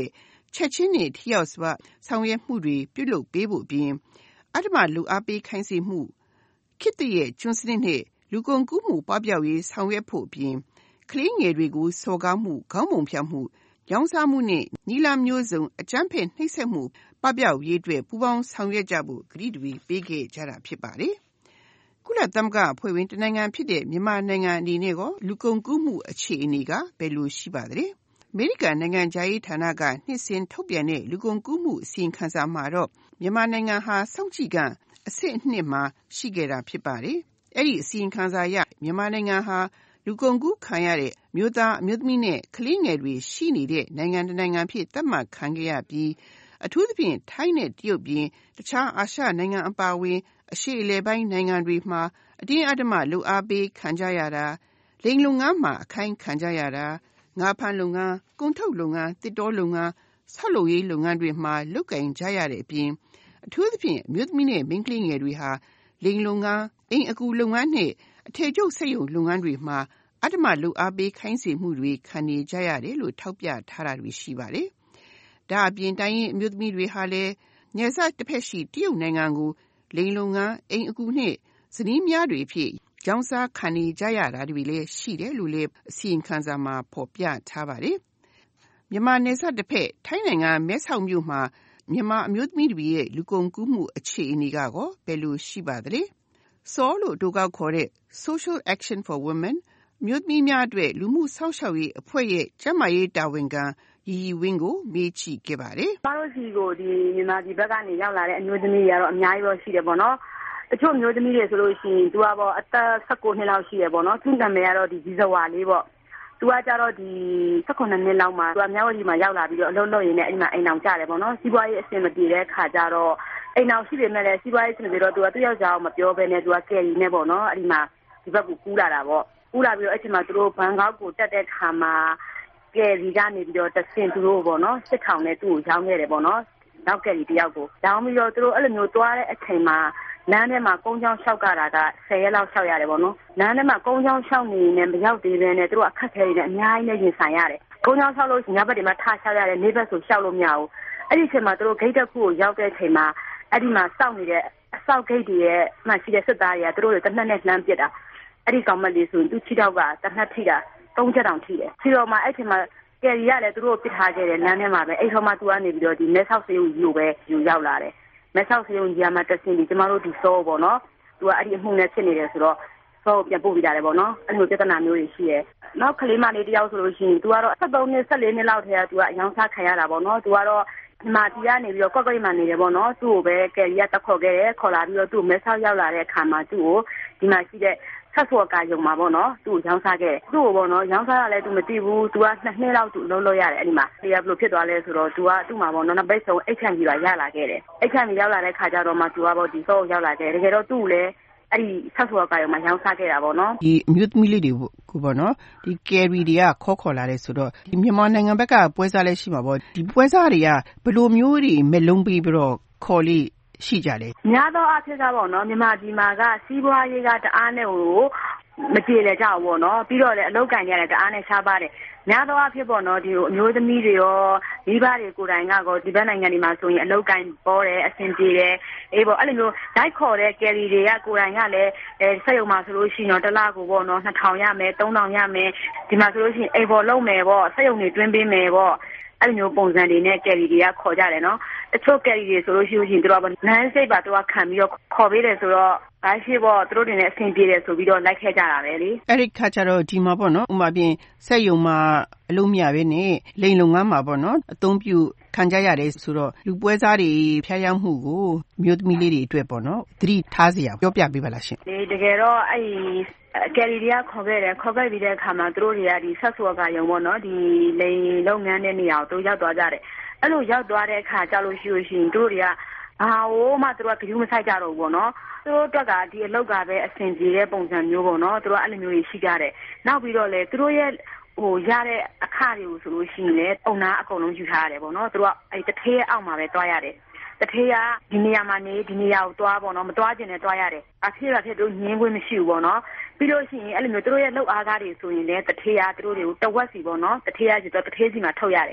ချက်ချင်းနဲ့ထိရောက်စွာဆောင်ရွက်မှုတွေပြုလုပ်ပေးဖို့ပြင်အဓမ္မလူအားပေးခိုင်းစေမှုခေတ်ရဲ့ကျွန်းစနစ်နဲ့လူကုန်ကူးမှုပပျောက်ရေးဆောင်ရွက်ဖို့ပြင်ကလေးငယ်တွေကိုစော်ကားမှုခေါင်းပုံဖြတ်မှုရောင်းစားမှုနဲ့နီလာမျိုးစုံအကြမ်းဖက်နှိပ်စက်မှုပပျောက်ရေးအတွက်ပူးပေါင်းဆောင်ရွက်ကြဖို့ကတိတွေပေးခဲ့ကြတာဖြစ်ပါတယ်။ကုလသမဂ္ဂအဖွဲ့ဝင်တနိုင်ငံဖြစ်တဲ့မြန်မာနိုင်ငံအနေနဲ့ကလူကုန်ကူးမှုအခြေအနေကဘယ်လိုရှိပါသလဲ။အမေရိကန်နိုင်ငံခြားရေးဌာနကနှစ်စဉ်ထုတ်ပြန်တဲ့လူကုန်ကူးမှုအစီရင်ခံစာမှာတော့မြန်မာနိုင်ငံဟာစောင့်ကြည့်ကန်အဆင့်အနှစ်မှာရှိခဲ့တာဖြစ်ပါတယ်။အဲ့ဒီအစီရင်ခံစာအရမြန်မာနိုင်ငံဟာလူကုန်ကူးခံရတဲ့မြို့သားအမျိုးသမီးနဲ့ကလေးငယ်တွေရှိနေတဲ့နိုင်ငံတစ်နိုင်ငံဖြစ်သတ်မှတ်ခံခဲ့ရပြီးအထူးသဖြင့်ထိုင်းနဲ့တရုတ်ပြင်တခြားအာရှနိုင်ငံအပါအဝင်အရှေ့အလယ်ပိုင်းနိုင်ငံတွေမှာအတင်းအဓမ္မလုပ်အားပေးခံကြရတာလိင်လုပ်ငန်းမှာအခိုင်းခံကြရတာငါးဖမ်းလုပ်ငန်းကုန်ထုတ်လုပ်ငန်းတစ်တောလုပ်ငန်းဆောက်လုပ်ရေးလုပ်ငန်းတွေမှာလုပ်ကင်ကြရတဲ့အပြင်အထူးသဖြင့်အမျိုးသမီးနဲ့မိန်းကလေးငယ်တွေဟာလိင်လုပ်ငန်းအိမ်အကူလုပ်ငန်းနဲ့အထည်ချုပ်စက်ရုံလုပ်ငန်းတွေမှာအဓမ္မလုပ်အားပေးခိုင်းစေမှုတွေခံနေကြရတယ်လို့ထောက်ပြထားတာတွေရှိပါတယ်။ဒါအပြင်တိုင်းရင်းအမျိုးသမီးတွေဟာလည်းနယ်စပ်တစ်ဖက်ရှိတရုတ်နိုင်ငံကိုလိင်လုပ်ငန်းအိမ်အကူနဲ့ဇနီးများတွေဖြစ်ကြောင်းစားခံနေကြရတာတွေလည်းရှိတယ်လို့လည်းအစီရင်ခံစာမှာဖော်ပြထားပါတယ်။မြန်မာနယ်စပ်တစ်ဖက်ထိုင်းနိုင်ငံမဲဆောက်မြို့မှာမြန်မာအမျိုးသမီးတွေရဲ့လူကုန်ကူးမှုအခြေအနေကကောဘယ်လိုရှိပါသလဲ။ ဆောလို့တိုကောက်ခေါ်တဲ့ Social Action for Women မြို့သမီးများအတွက်လူမှုဆောက်ရှောက်ရေးအဖွဲ့ရဲ့ကျန်းမာရေးတာဝန်ခံရီရီဝင်းကိုမေးကြည့်ခဲ့ပါတယ်
။ကျမတို့စီကိုဒီမြန်မာပြည်ဘက်ကနေရောက်လာတဲ့အမျိုးသမီးတွေကတော့အများကြီးတော့ရှိတယ်ပေါ့နော်။တချို့မျိုးသမီးတွေဆိုလို့ရှိရင်သူကပေါ့အသက်၁၉နှစ်လောက်ရှိတယ်ပေါ့နော်။သူ့နာမည်ကတော့ဒီဇီဇဝါလေးပေါ့။သူကကြတော့ဒီ၁၉နှစ်လောက်မှာသူကမြောက်ဝတီမှာရောက်လာပြီးတော့အလုပ်လုပ်ရင်းနဲ့အဲ့ဒီမှာအိမ်အောင်ကြတယ်ပေါ့နော်။စီးပွားရေးအဆင်မပြေတဲ့ခါကျတော့အိမ်အောင်ရှိပေမဲ့လည်းစီးပွားရေးအဆင်မပြေတော့သူကသူ့ယောက်ျားကိုမပြောဘဲနဲ့သူကကယ်ရီနဲ့ပေါ့နော်။အဲ့ဒီမှာဒီဘက်ကိုကူးလာတာပေါ့။ကူးလာပြီးတော့အဲ့ဒီမှာသူတို့ဘန်ကောက်ကိုတက်တဲ့ခါမှာကယ်ရီကနေပြီးတော့တဆင်သူတို့ပေါ့နော်စစ်ထောင်နဲ့သူ့ကိုရောင်းခဲ့တယ်ပေါ့နော်။နောက်ကယ်ရီတယောက်ကိုရောင်းပြီးတော့သူတို့အဲ့လိုမျိုးသွားတဲ့အချိန်မှာလမ်းထဲမှာကုန်းချောင်းလျှောက်ကြတာကဆယ်ရက်လောက်လျှောက်ရတယ်ပေါ့နော်။လမ်းထဲမှာကုန်းချောင်းလျှောက်နေနေမရောက်သေးဘဲနဲ့သူတို့အခက်ခဲတွေနဲ့အများကြီးနဲ့ရင်ဆိုင်ရတယ်။ကုန်းချောင်းလျှောက်လို့ညဘက်တွေမှာထားလျှောက်ရတယ်နေဘက်ဆိုလျှောက်လို့မရဘူး။အဲ့ဒီအချိန်မှာသူတို့ဂိတ်တစ်ခုကိုရောက်တဲ့အချိန်မှာအဲ့ဒီမှာစောင့်နေတဲ့အဆောက်ဂိတ်တွေရဲ့မှရှိတဲ့စစ်သားတွေကသူတို့တွေတနက်နဲ့လှမ်းပစ်တာ။အဲ့ဒီကောင်မလေးဆိုရင်သူ့ခြေထောက်ကတနက်ထိတာသုံးချက်တောင်ထိတယ်။ခြေတော်မှာအဲ့ချိန်မှာကယ်ရီကလည်းသူတို့ပစ်ထားခဲ့တယ်လမ်းထဲမှာပဲအဲ့ထောမှာသူကနေပြီးတော့ဒီမဲဆောက်စေးကြီးကိုပဲယူရောက်လာတယ်မဲဆောက်စေးကြီးကမှတက်စင်ပြီးကျမတို့ဒီစောပေါ့နော်သူကအဲ့ဒီအမှုနဲ့ဖြစ်နေတယ်ဆိုတော့စောပြန်ပို့ပြကြတယ်ပေါ့နော်အဲ့လိုပြဿနာမျိုးတွေရှိရဲနောက်ကလေးမလေးတယောက်ဆိုလို့ရှိရင်သူကတော့၁၃နှစ်၁၄နှစ်လောက်ထဲကသူကအယောင်စားခံရတာပေါ့နော်သူကတော့ဒီမှာဒီကနေပြီးတော့ကော့ကရိတ်မှာနေတယ်ပေါ့နော်သူ့ကိုပဲကယ်ရီကတက်ခေါ်ခဲ့တယ်ခေါ်လာပြီးတော့သူ့မဲဆောက်ရောက်လာတဲ့အခါမှာသူ့ကိုဒီမှာရှိတဲ့ဆက်စောကာယုံမှာပေါ့နော်သူ့ကိုရောင်းစားခဲ့သူ့ကိုပေါ့နော်ရောင်းစားရလဲသူမသိဘူးသူကနှစ်နှစ်လောက်သူအလုပ်လုပ်ရတယ်အဲ့ဒီမှာဒီကဘယ်လိုဖြစ်သွားလဲဆိုတော့သူကသူ့မှာပေါ့နော်နောက်ပိတ်ဆုံးအိတ်ခံကြီးပါရလာခဲ့တယ်အိတ်ခံကြီးရောက်လာတဲ့ခါကျတော့မှသူကပေါ့ဒီစောကိုရောက်လာခဲ့တကယ်တော့သူ့ကိုလည်းအဲ့ဒီဆက်စောကာယုံမှာရောင်းစားခဲ့တာပေါ့နော်
ဒီအမျိုးသမီးလေးတွေကိုပေါ့နော်ဒီကယ်ရီတွေကခေါ်ခေါ်လာတယ်ဆိုတော့ဒီမြန်မာနိုင်ငံဘက်ကပွဲစားလည်းရှိမှာပေါ့ဒီပွဲစားတွေကဘယ်လိုမျိုးတွေမလုံးပြီးပြီးတော့ခေါ်လေးရှိကြတယ်
များသောအားဖြင့်ကပေါ့နော်မြန်မာပြည်မှာကစီးပွားရေးကတအားနဲ့ဟိုမကြေလေကြဘူးပေါ့နော်ပြီးတော့လည်းအလုပ်ကန်ကြတယ်တအားနဲ့ရှားပါတယ်များသောအားဖြင့်ပေါ့နော်ဒီအမျိုးသမီးတွေရောမိဘတွေကိုယ်တိုင်ကကောဒီဘက်နိုင်ငံတွေမှာဆိုရင်အလုပ်ကန်ပေါ်တယ်အဆင်ပြေတယ်အေးပေါ့အဲ့လိုမျိုးလိုက်ခေါ်တဲ့ကယ်ရီတွေကကိုယ်တိုင်ကလည်းအဲစက်ရုံမှာဆိုလို့ရှိရင်တော့တစ်လကိုပေါ့နော်နှစ်ထောင်ရမယ်သုံးထောင်ရမယ်ဒီမှာဆိုလို့ရှိရင်အိမ်ပေါ်လုံးမယ်ပေါ့စက်ရုံတွေတွင်းပေးမယ်ပေါ့အဲ့လိုမျိုးပုံစံတွေနဲ့ကယ်ရီတွေကခေါ်ကြတယ်နော်တချို့ကယ်ရီတွေဆိုလို့ရှိရင်တို့ကနန်းစိတ်ပါတို့ကခံပြီးတော့ခေါ်ပေးတယ်ဆိုတော့ဒါရှိပေါ့တို့တွေနဲ့အဆင်ပြေတယ်ဆိုပြီးတော့လိုက်ခဲ့ကြတာပဲလေ
အဲ့ဒီခါကျတော့ဒီမှာပေါ့နော်ဥပမာပြင်စက်ရုံမှာအလုပ်မရဘဲနဲ့လိန်လုပ်ငန်းမှာပေါ့နော်အသုံးပြုခံကြရတယ်ဆိုတော့လူပွဲစားတွေဖျားယောင်းမှုကိုမျိုးသမီးလေးတွေအတွက်ပေါ့နော်သတိထားစရာပြောပြပေးပါလားရှင်
ဒီတကယ်တော့အဲ့ဒီကယ်ရီတွေကခေါ်ခဲ့တယ်ခေါ်ခဲ့ပြီးတဲ့အခါမှာတို့တွေကဒီဆက်စောကရုံပေါ့နော်ဒီလိန်လုပ်ငန်းတဲ့နေရာကိုတို့ရောက်သွားကြတယ်အဲ့လိုရောက်သွားတဲ့အခါကျလို့ရှိလို့ရှိရင်တို့တွေကဘာလို့မှတို့ကကြည့်မဆိုင်ကြတော့ဘူးပေါ့နော်သူတို့တက်ကဒီအလောက်ကပဲအဆင်ပြေတဲ့ပုံစံမျိုးပေါ့နော်သူတို့အဲ့လိုမျိုးရှိကြတယ်နောက်ပြီးတော့လေသူတို့ရဲ့ဟိုရတဲ့အခတွေကိုဆိုလို့ရှိရင်လည်းအုံနာအကုန်လုံးယူထားရတယ်ပေါ့နော်သူတို့ကအဲ့တထေးအောက်မှာပဲတွားရတယ်တထေးကဒီနေရာမှာနေဒီနေရာကိုတွားပေါ့နော်မတွားကျင်နဲ့တွားရတယ်အဖြစ်အဖြစ်တို့ညင်းခွင့်မရှိဘူးပေါ့နော်ပြီးလို့ရှိရင်အဲ့လိုမျိုးသူတို့ရဲ့လောက်အားကားတွေဆိုရင်လည်းတထေးကသူတို့တွေကိုတဝက်စီပေါ့နော်တထေးကကျတော့တထေးစီမှာထုတ်ရတယ်တ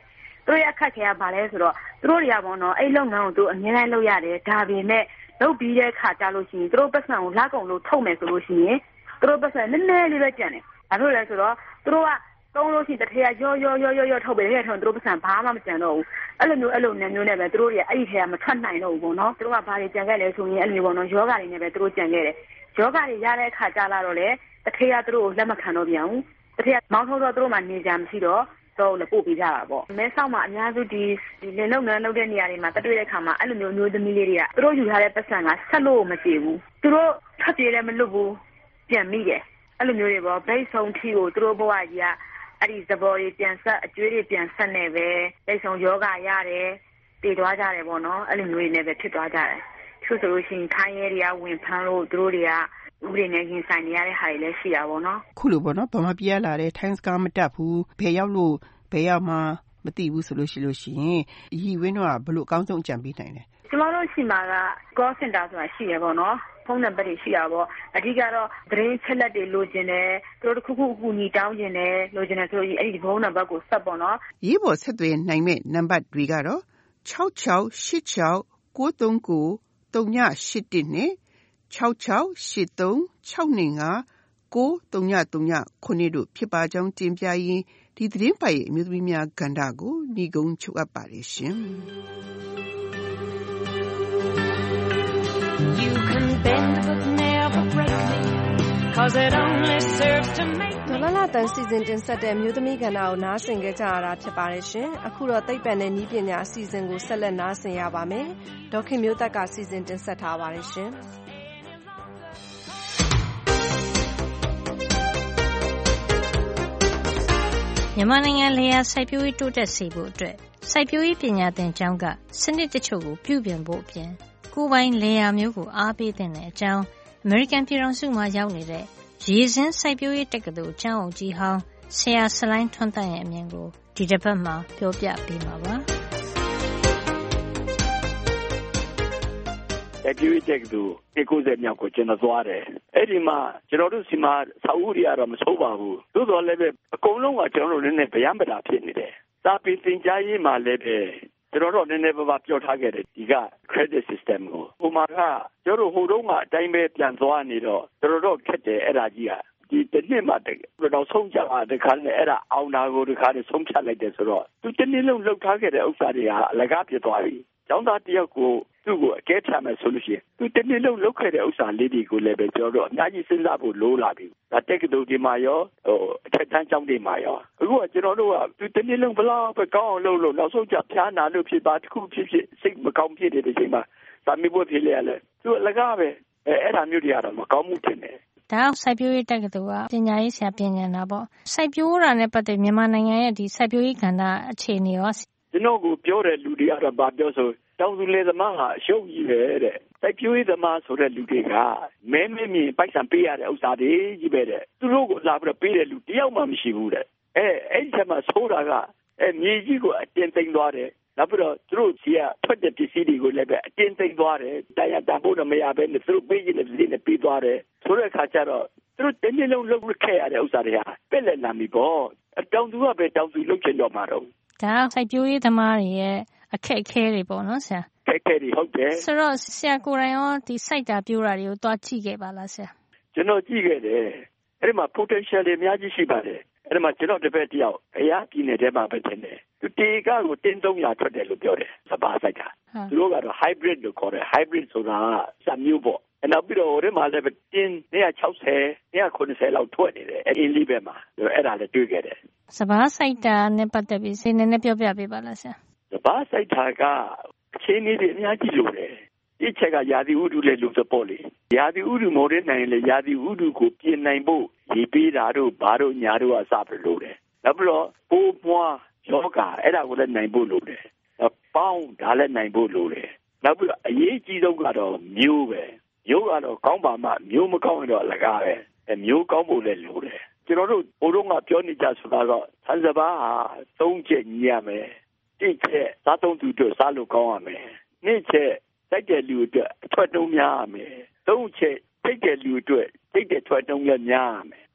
တို့ရဲ့အခက်အခဲကဘာလဲဆိုတော့သူတို့တွေကပေါ့နော်အဲ့လုပ်ငန်းကိုသူအမြဲတမ်းလုပ်ရတယ်ဒါပေမဲ့လုပ်ပြီးတဲ့ခါကြလို့ရှိရင်သူတို့ပတ်စံကိုလက်ကုံလို့ထုတ်မယ်ဆိုလို့ရှိရင်သူတို့ပတ်စံနည်းနည်းလေးပဲကျန်တယ်ဘာလို့လဲဆိုတော့သူတို့ကသုံးလို့ရှိရင်တစ်ထည့်ကရောရောရောရောထုတ်ပြီးတဲ့ထုံသူတို့ပတ်စံဘာမှမကျန်တော့ဘူးအဲ့လိုမျိုးအဲ့လိုနဲ့မျိုးနဲ့ပဲသူတို့တွေအဲ့ဒီထဲကမထွက်နိုင်တော့ဘူးပေါ့နော်သူတို့ကဘာတွေကြံခဲ့လဲဆိုရင်အဲ့လိုမျိုးပေါ့နော်ယောဂတွေနဲ့ပဲသူတို့ကြံခဲ့တယ်ယောဂတွေရတဲ့အခါကြလာတော့လေတစ်ထည့်ကသူတို့ကိုလက်မခံတော့ပြန်ဘူးတစ်ထည့်ကမောင်းထုတ်တော့သူတို့မှနေကြမရှိတော့တော့လည်းပို့ပေးကြတာပေါ့မဲဆောက်မှာအများစုဒီဒီလင်းလုံးနဲ့လုပ်တဲ့နေရာတွေမှာတက်တွေ့တဲ့ခါမှာအဲ့လိုမျိုးမျိုးသမီးလေးတွေကသူတို့ယူထားတဲ့ပတ်စံကဆက်လို့မကြည့်ဘူးသူတို့ထပ်ပြေးလည်းမလွတ်ဘူးပြန်မိတယ်အဲ့လိုမျိုးတွေပေါ့ဘိတ်ဆုံးထီကိုသူတို့ဘဝကြီးကအဲ့ဒီသဘောတွေပြန်ဆက်အကျွေးတွေပြန်ဆက်နေပဲဘိတ်ဆုံးယောဂရတယ်တည်သွားကြတယ်ပေါ့နော်အဲ့လိုမျိုးတွေနဲ့ပဲဖြစ်သွားကြတယ်သူဆိုလို့ရှိရင်ခိုင်းရဲတွေကဝင်ဖမ်းလို့သူတို့တွေကဥပဒေနဲ့ရင်ဆိုင်နေရတဲ့ဟာတွေလည်းရှိတာပေါ့နော်
ခုလိုပေါ့နော်ဘာမှပြရလာတဲ့ time scar မတက်ဘူးဘယ်ရောက်လို့ဘယ်ရောက်မှမသိဘူးဆိုလို့ရှိလို့ရှိရင်ရည်ဝင်းတော့ဘလို့အကောင်းဆုံးအကြံပေးနိုင်တယ်
ကျမတို့ရှိမှာက call center ဆိုတာရှိရပေါ့နော်ဖုန်းနံပါတ်တွေရှိရပေါ့အဓိကတော့သတင်းချက်လက်တွေလိုချင်တယ်သူတို့တစ်ခုခုအကူအညီတောင်းချင်တယ်လိုချင်တယ်ဆိုရင်အဲ့ဒီဖုန်းနံပါတ်ကိုဆက်ပေါ့နော်
ရေးပေါ်ဆက်သွယ်နိုင်မဲ့နံပါတ်တွေကတော့၆၆၈၆၉၃၉၃၈၁နဲ့၆၆၈၃၆၂၅ကိုသုံးညသုံးညခုနှစ်တို့ဖြစ်ပါကြောင်းတင်ပြရင်းဒီသတင်းပိုင်အမျိုးသမီးများကဏ္ဍကိုညီကုန်းချုပ်အပ်ပါတယ်ရှင်။
You can bend but never break me cause it only serves to make me ဒေါ်လာတန်စီစဉ်တင်ဆက်တဲ့မျိုးသမီးကဏ္ဍကိုနားဆင်ကြကြရတာဖြစ်ပါတယ်ရှင်။အခုတော့သိပ္ပံနဲ့နည်းပညာအစီအစဉ်ကိုဆက်လက်နားဆင်ရပါမယ်။ဒေါခင်မျိုးသက်ကစီစဉ်တင်ဆက်ထားပါတယ်ရှင်။
မြန်မာနိုင်ငံလေယာစိုက်ပျိုးရေးတိုးတက်စေဖို့အတွက်စိုက်ပျိုးရေးပညာသင်ကျောင်းကစနစ်တချို့ကိုပြုပြင်ဖို့အပြင်ကိုယ်ပိုင်လေယာမျိုးကိုအားပေးတဲ့အကြောင်းအမေရိကန်ပြည်ထောင်စုမှာရောက်နေတဲ့ရေစင်းစိုက်ပျိုးရေးတက္ကသိုလ်ကျောင်းအုပ်ကြီးဟောင်းဆရာဆလိုင်းထွန်းတန့်ရဲ့အမြင်ကိုဒီတစ်ပတ်မှာပြောပြပေးမှာပါ
။စိုက်ပျိုးရေးတက္ကသိုလ်ကိုယ်မြောက်ကိုကျွန်တော်သွားတယ်။အဲ့ဒီမှာကျွန်တော်တို့စီမှာစာအုပ်တွေကတော့မစိုးပါဘူး။သို့တော်လည်းပဲအကုန်လုံးကကျွန်တော်တို့လည်းဗျံပတာဖြစ်နေတယ်။စာပေသင်ကြားရေးမှာလည်းပဲကျွန်တော်တို့နည်းနည်းပါးပါးပြောထားခဲ့တယ်ဒီက credit system ကိုဟိုမှာကကျွန်တော်ဟိုတုန်းကအတိုင်းပဲပြန်သွားနေတော့ကျွန်တော်တို့ခက်တယ်အဲ့ဒါကြီးကဒီတစ်နှစ်မှတော့ဆုံးကြတာတခါနဲ့အဲ့ဒါအောင်တာကိုတခါနဲ့ဆုံးဖြတ်လိုက်တယ်ဆိုတော့သူတစ်နှစ်လုံးလှုပ်ထားခဲ့တဲ့ဥစ္စာတွေဟာအလကားဖြစ်သွားပြီ။ကျောင်းသားတယောက်ကိုသူ့ကိုအကဲဖြတ်မယ်ဆိုလို့ရှိရင်သူတစ်နှစ်လုံးလုပ်ခဲ့တဲ့ဥစ္စာလေးတွေကိုလည်းပဲကျွန်တော်တို့အများကြီးစဉ်းစားဖို့လိုလာပြီ။ဒါတက္ကသိုလ်ဒီမှာရောဟိုအထက်တန်းကျောင်းတွေမှာရောအခုကကျွန်တော်တို့ကသူတစ်နှစ်လုံးဘလောက်ပဲကောင်းအောင်လုပ်လို့နောက်ဆုံးကျဖျားနာလို့ဖြစ်ပါတစ်ခုဖြစ်ဖြစ်စိတ်မကောင်းဖြစ်တဲ့အချိန်မှာသာမီးပွဲဖြစ်လေရလေသူအလကားပဲအဲအဲ့ဒါမျိုးတွေကတော့မကောင်းမှုတင်တယ်
။ဒါစိုက်ပျိုးရေးတက္ကသိုလ်ကပညာရေးဆရာပြင်ညာတာပေါ့စိုက်ပျိုးတာနဲ့ပတ်သက်မြန်မာနိုင်ငံရဲ့ဒီစိုက်ပျိုးရေးကဏ္ဍအခြေအနေရော
ကျွန်တော်ကိုပြောတဲ့လူတွေကတော့ဗာပြောဆိုတောင်သူလယ်သမားဟာအရှုံးကြီးပဲတဲ့စိုက်ပျိုးရေးသမားဆိုတဲ့လူတွေကမဲမဲမြင်ပိုက်ဆံပေးရတဲ့ဥစ္စာတွေကြီးပဲတဲ့သူတို့ကိုလာပြီးတော့ပေးတဲ့လူတယောက်မှမရှိဘူးတဲ့အဲအဲ့ဒီမှာဆိုးတာကအဲမြေကြီးကိုအတင်းသိမ်းသွားတယ်နောက်ပြီးတော့သူတို့စီကထွက်တဲ့ပစ္စည်းတွေကိုလည်းပဲအတင်းသိမ်းသွားတယ်တရားတန်ဖို့တော့မရဘဲနဲ့သူတို့ပေးရတဲ့ပစ္စည်းတွေပေးသွားတယ်ဆိုတဲ့အခါကျတော့သူတို့တင်းတင်းလုံးလုပ်ခဲ့ရတဲ့ဥစ္စာတွေဟာပြက်လက်လာပြီပေါ့တောင်သူကပဲတောင်သူလုပ်ချင်တော့မှာတော့
ဒါစိုက်ပျိုးရေးသမားတွေရဲ့အခက်အခဲတွေပေါ့နော်ဆရာ
အခက်အခဲတွေဟုတ်တယ်
ဆိုတော့ဆရာကိုယ်တိုင်ရောဒီစိုက်တာပြိုးတာတွေကိုတွားကြည့်ခဲ့ပါလားဆရာ
ကျွန်တော်ကြည့်ခဲ့တယ်အဲ့ဒီမှာ potential တွေအများကြီးရှိပါတယ်အဲ့ဒီမှာကျွန်တော်တစ်ဖက်တယောက်အရာပြည်နယ်ထဲမှာပဲတင်တယ်သူတေကကိုတင်းသုံးရာထွက်တယ်လို့ပြောတယ်စပါးစိုက်တာသူတို့ကတော့ hybrid လို့ခေါ်တယ် hybrid ဆိုတာစမျိုးပေါ့အဲ့နောက်ပြီးတော့ဟိုထဲမှာလည်းတင်းone hundred sixty one hundred seventyလောက်ထွက်နေတယ်အင်းလေးပဲမှာအဲ့ဒါလည်းတွေ့ခဲ့တယ်
စပါးစိုက်တာနဲ့ပတ်သက်ပြီးစိတ်နည်းနည်းပြောပြပေးပါလားဆရာ
စပါးစိုက်တာကအခြေအနေတွေအများကြီးလိုတယ်ဒီချက်ကရာသီဥတုလည်းလိုသပေါ့လေရာသီဥတုမဟုတ်တဲ့နိုင်လေရာသီဥတုကိုပြင်နိုင်ဖို့ရေပေးတာတို့ဘာတို့ညာတို့အစပဲလိုတယ်နောက်ပြီးတော့ပိုးပွားယောဂအဲ့ဒါကိုလည်းနိုင်ဖို့လိုတယ်ပေါင်းဒါလည်းနိုင်ဖို့လိုတယ်နောက်ပြီးတော့အရေးကြီးဆုံးကတော့မျိုးပဲမျိုးကတော့ကောင်းပါမှမျိုးမကောင်းရင်တော့အလကားပဲအဲမျိုးကောင်းဖို့လည်းလိုတယ်ကျွန်တော်တို့ဘိုးတို့ကပြောနေကြဆိုတာတော့ဆန်စပါးဟာသုံးချက်ညီရမယ်တစ်ချက်စားသုံးသူတို့စားလို့ကောင်းရမယ်နှစ်ချက်စိုက်တဲ့လူအတွက်အထွက်နှုန်းများရမယ်သုံးချက်စိတ်တဲ့လူအတွက်စိတ်တဲ့ထွက်နှုန်းလည်းများရမယ်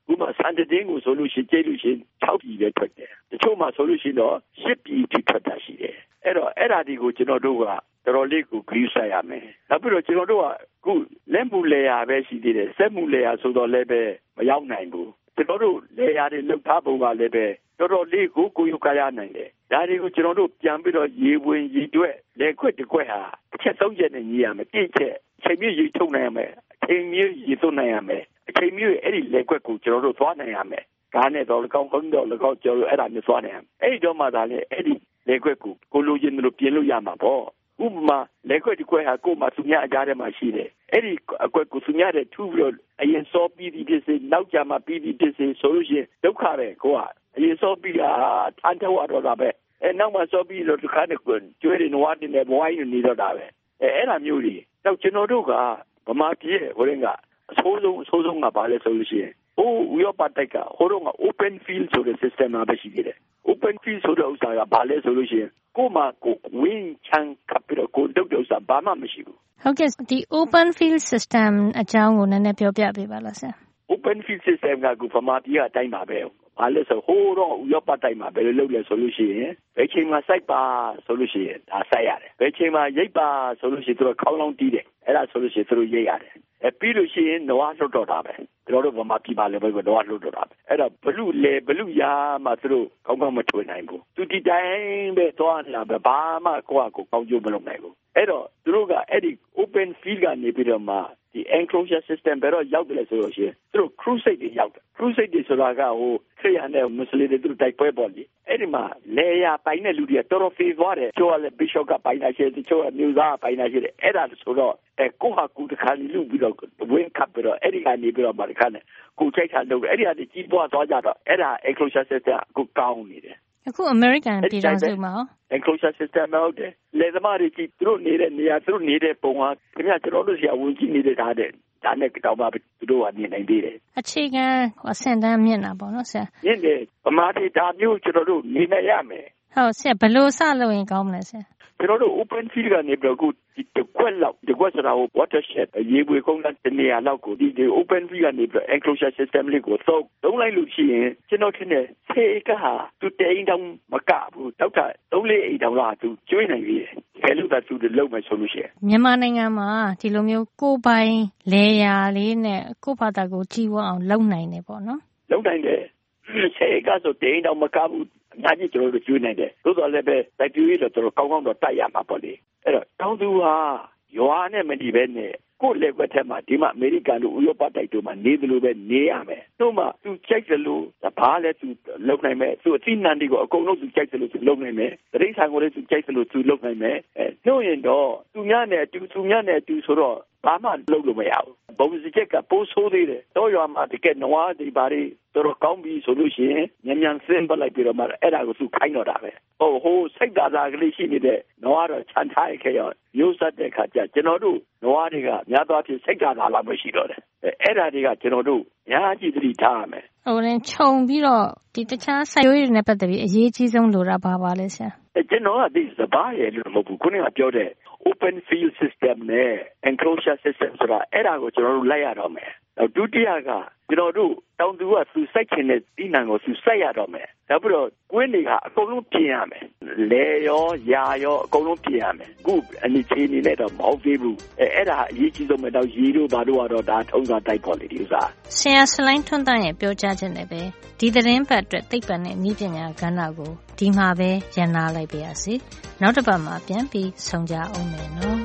ဥပမာစံတင်းကိုဆိုလို့ရှိရင်ကျိတ်လို့ရှိရင်၆ပြည်ပဲထွက်တယ်တချို့မှာဆိုလို့ရှိရင်တော့၈ပြည်ထိထွက်တာရှိတယ်အဲ့တော့အဲ့ဒါဒီကိုကျွန်တော်တို့ကတော်တော်လေးကိုဂရုစိုက်ရမယ်နောက်ပြီးတော့ကျွန်တော်တို့ကခုလက်မှုလေယာပဲရှိသေးတယ်စက်မှုလေယာဆိုတော့လည်းပဲမရောက်နိုင်ဘူးကျွန်တော်တို့လေယာတွေလောက်ထားပုံကလည်းပဲတော်တော်လေးကိုကိုရုပ်ကြရနိုင်တယ်ဒါတွေကိုကျွန်တော်တို့ပြန်ပြီးတော့ရေဝင်ရေတွက်လေခွက်တစ်ခွက်ဟာတစ်ချက်သုံးချက်နဲ့ညီရမယ်တစ်ချက်အချိန်မြင့်ရေထုတ်နိုင်ရမယ်အချိန်မြင့်ရေသွင်းနိုင်ရမယ်အချိန်မြင့်အဲ့ဒီလေခွက်ကိုကျွန်တော်တို့သွားနိုင်ရမယ်ကားနဲ့တော့၎င်းခုံးတော့၎င်းကျွန်တော်အဲ့ဒါမျိုးသွားနိုင်ရမယ်အဲ့ဒီတော့မှသာလေအဲ့ဒီလေခွက်ကိုကိုလိုချင်လို့ပြင်လို့ရမှာပေါ့ဥပမာလေခွက်ဒီခွက်ဟာကိုမှသူများအကြားထဲမှာရှိတယ်အဲ့ဒီအကွက်ကိုသူများတဲ့ထူပြီးတော့အရင်စောပြီးပြီးဖြစ်စေနောက်ကြမှာပြီးပြီးဖြစ်စေဆိုလို့ရှိရင်ဒုက္ခပဲကိုကအရင်စောပြီးတာထန်ထောက်တော့တာပဲအဲနောက်မှစောပြီးတော့ဒီခါနဲ့ကျွေးနေနွားနေဘဝကြီးနေတော့တာပဲအဲအဲ့ဒါမျိုးကြီးတော့ကျွန်တော်တို့ကဗမာပြည်ဟိုရင်ကအဆိုးဆုံးအဆိုးဆုံးကပါလဲဆိုလို့ရှိရင်ဟိုဥရောပတိုက်ကဟိုတော့က open field ဆိုတဲ့ system မှာပဲရှိသေးတယ် open field ဆိုတဲ့ဥစ္စာကဘာလဲဆိုလို့ရှိရင်ကိုမကိုဝင်းချန်ကပ်ပြီးတော့ကိုတုတ်တုတ်စာဘာမှမရှိဘူး
ဟုတ်ကဲ့ဒီ open field system အကြောင်းကိုနည်းနည်းပြောပြပေးပါလားဆရာ
open field system ကကိုဗမာပြည်ကအတိုင်းပါပဲဘာလဲဆိုဟိုတော့ဥရောပတိုက်မှာဘယ်လိုလုပ်လဲဆိုလို့ရှိရင်ဘယ်ချိန်မှာစိုက်ပါဆိုလို့ရှိရင်ဒါစိုက်ရတယ်ဘယ်ချိန်မှာရိတ်ပါဆိုလို့ရှိရင်သူတို့ခေါင်းလောင်းတီးတယ်အဲ့ဒါဆိုလို့ရှိရင်သူတို့ရိတ်ရတယ်အဲပြီးလို့ရှိရင်နွားလွတ်တော့တာပဲတို့တို့ဗမာပြည်မှာလည်းပဲနွားလွတ်တော့တာပဲအဲ့တော့ဘလူလေဘလူရာမှသူတို့ကောင်းကောင်းမထွေနိုင်ဘူးသူဒီတိုင်းပဲသွားနေတာပဲဘာမှကိုယ့်အကိုကောင်းကျိုးမလုပ်နိုင်ဘူးအဲ့တော့သူတို့ကအဲ့ဒီ open field ကနေပြီးတော့မှဒီ enclosure system ပဲတော့ရောက်တယ်ဆိုလို့ရှိရင်သူတို့ crusade တွေရောက်တယ် crusade တွေဆိုတာကဟိုခရစ်ယာန်နဲ့မွတ်စလင်တွေသူတို့တိုက်ပွဲပေါ်လေအဲ့ဒီမှာလေယာပိုင်တဲ့လူတွေကတော်တော်ဖေးသွားတယ်ချိုးကလည်း bishop ကပိုင်တာရှိတယ်ချိုးကမျိုးသားပိုင်တာရှိတယ်အဲ့ဒါဆိုတော့အဲကိုဟာကူတခါလူပြီးတော့ဝင်းကပ်ပြီးတော့အဲ့ဒီကနေပြီးတော့ဗမာခါနဲ့ကိုချိုက်ချလုပ်အဲ့ဒီကနေကြီးပွားသွားကြတော့အဲ့ဒါ enclosure system ကိုကောင်းနေတယ်
အခု American ပြည်ထောင်စုမှာ
enclosure system ဟုတ်တယ်လေသမားတွေကြီးသူတို့နေတဲ့နေရာသူတို့နေတဲ့ပုံဟာခင်ဗျာကျွန်တော်တို့ဆရာဝန်ကြီးနေတဲ့ဓာတ်တဲ့ဒါနဲ့တော့မှသူတို့ကနေနိုင်သေးတယ်
အခြေခံအဆင့်တန်းမြင့်တာပေါ့နော်ဆရာ
မြင့်တယ်ဗမာပြည်ဒါမျိုးကျွန်တော်တို့နေနိုင်ရမယ်
ဟုတ်ဆရာဘယ်လိုစလုပ်ရင်ကောင်းမလဲဆရာ
ကျွန်တော်တို့ open field ကနေပြီးတော့ခုဒီကွက်လောက်ဒီကွက်ဆိုတာကို watershed ရေပွေကုန်းတဲ့နေရာလောက်ကိုဒီ open field ကနေပြီးတော့ enclosure system လေးကိုသုံးသုံးလိုက်လို့ရှိရင်ကျွန်တော်ထင်တယ်ဆယ်ဧကဟာသူတိန်တောင်မကဘူးတောက်တာသုံးလေးအိမ်တောင်လားသူကျွေးနိုင်ပြီဘယ်လိုသာသူလုပ်မယ်ဆိုလို့ရှိရင်
မြန်မာနိုင်ငံမှာဒီလိုမျိုးကိုပိုင်လေယာလေးနဲ့ကိုဘာသာကိုကြီးဝအောင်လုပ်နိုင်တယ်ပေါ့နော်
လုပ်နိုင်တယ်ဆယ်ဧကဆိုတိန်တောင်မကဘူးအများကြီးကျွန်တော်တို့ကျွေးနိုင်တယ်သို့တော်လည်းပဲတိုက်ပြည့်လို့ကျွန်တော်ကောင်းကောင်းတော့တိုက်ရမှာပေါ့လေအဲ့တော့တောင်သူဟာရွာနဲ့မတည်ပဲနဲ့ကိုယ့်လက်ွက်ထက်မှာဒီမှာအမေရိကန်တို့ဥရောပတိုက်တို့မှာနေတယ်လို့ပဲနေရမယ်တို့မှသူကြိုက်တယ်လို့ဘာလဲသူလုပ်နိုင်မယ်သူအသိဉာဏ်တွေကိုအကုန်လုံးသူကြိုက်တယ်လို့သူလုပ်နိုင်မယ်တရိษံကိုလည်းသူကြိုက်တယ်လို့သူလုပ်နိုင်မယ်အဲနှုတ်ရင်တော့သူများနဲ့အတူသူများနဲ့အတူဆိုတော့ဘာမှလုပ်လို့မရဘူးဘုံစချက်ကပိုးဆိုးသေးတယ်တော့ရွာမှာတကယ်နွားဒီပါရီတော့ကောင်းပြီဆိုလို့ရှိရင်ညံညံစင်းပလိုက်ပြီးတော့မှအဲ့ဒါကိုသူခိုင်းတော့တာပဲဟိုဟိုစိတ်သာသာကလေးရှိနေတဲ့နွားတော့ခြံထားရခဲ့ရောမျိုးဆက်တဲ့ခါကျကျွန်တော်တို့နွားတွေကများသောအားဖြင့်စိတ်သာသာလောက်ပဲရှိတော့တယ်အဲ့ဒါတွေကကျွန်တော်တို့ညာကြည့်သတိထားရမယ်
ဟိုရင်ခြုံပြီးတော့ဒီတခြားစိုက်ပျိုးရေးတွေနဲ့ပတ်သက်ပြီးအရေးကြီးဆုံးလိုတာဘာပါလဲဆရာ
ကျွန်တော်ကဒီစပါးရဲ့လို့မဟုတ်ဘူးခုနကပြောတဲ့ open field system နဲ့ enclosure system ဆိုတာအဲ့ဒါကိုကျွန်တော်တို့လိုက်ရတော့မယ်နောက်ဒုတိယကကျွန်တော်တို့တောင်သူကသူစိုက်ချင်တဲ့ဒီနံကိုသူစိုက်ရတော့မယ်နောက်ပြီးတော့ကွင်းတွေကအကုန်လုံးပြင်ရမယ်လေရောယာရောအကုန်လုံးပြင်ရမယ်ခုအနည်းချင်းနေနဲ့တော့မဟုတ်သေးဘူးအဲအဲ့ဒါအရေးကြီးဆုံးပဲတော့ရေတို့ဘာတို့ကတော့ဒါထုံးစားတိုက်ပေါ်လေဒီဥစား
ဆရာစလိုင်းထွန်းတန်းရဲ့ပြောကြားချက်နဲ့ပဲဒီသတင်းပတ်အတွက်သိပ္ပံနဲ့နည်းပညာကဏ္ဍကိုဒီမှာပဲရန်နာလိုက်ပါရစေနောက်တစ်ပတ်မှာပြန်ပြီးဆုံကြအောင်မယ်နော်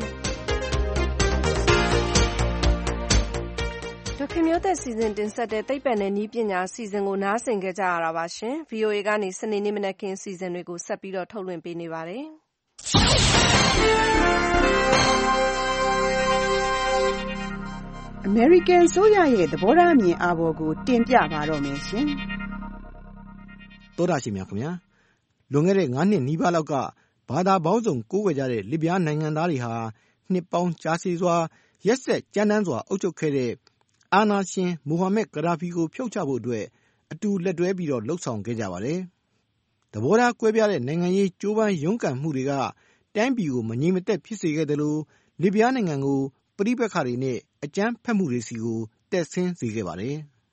ဒေါက်ခင်မျိုးသက်စီစဉ်တင်ဆက်တဲ့သိပ္ပံနဲ့နည်းပညာအစီအစဉ်ကိုနားဆင်ကြကြရတာပါရှင် ဗွီအိုအေ ကနေစနေနေ့မနက်ခင်းအစီအစဉ်တွေကိုဆက်ပြီးတော့ထုတ်လွှင့်ပေးနေပါတယ်
အမေရိကန်ဆိုရရဲ့သဘောထားအမြင်အာဘော်ကိုတင်ပြပါတော့မယ်ရှင်
သောတာရှင်များခင်ဗျာလွန်ခဲ့တဲ့ငါးနှစ်နီးပါးလောက်ကဘာသာပေါင်းစုံကိုးကွယ်ကြတဲ့လစ်ဗျားနိုင်ငံသားတွေဟာနှစ်ပေါင်းကြာရှည်စွာရက်ဆက်ကြမ်းတမ်းစွာအုပ်ချုပ်ခဲ့တဲ့အာနာရှင်မိုဟာမက်ဂဒါဖီကိုဖြုတ်ချဖို့အတွက်အတူလက်တွဲပြီးတော့လှုပ်ဆောင်ခဲ့ကြပါတယ်။သဘောထားကွဲပြားတဲ့နိုင်ငံရေးကြိုးပမ်းရုန်းကန်မှုတွေကတိုင်းပြည်ကိုမငြိမ်မသက်ဖြစ်စေခဲ့တယ်လို့လစ်ဗျားနိုင်ငံကိုပဋိပက္ခတွေနဲ့အကြမ်းဖက်မှုတွေစီကိုတက်ဆင်းစေခဲ့ပါတယ်။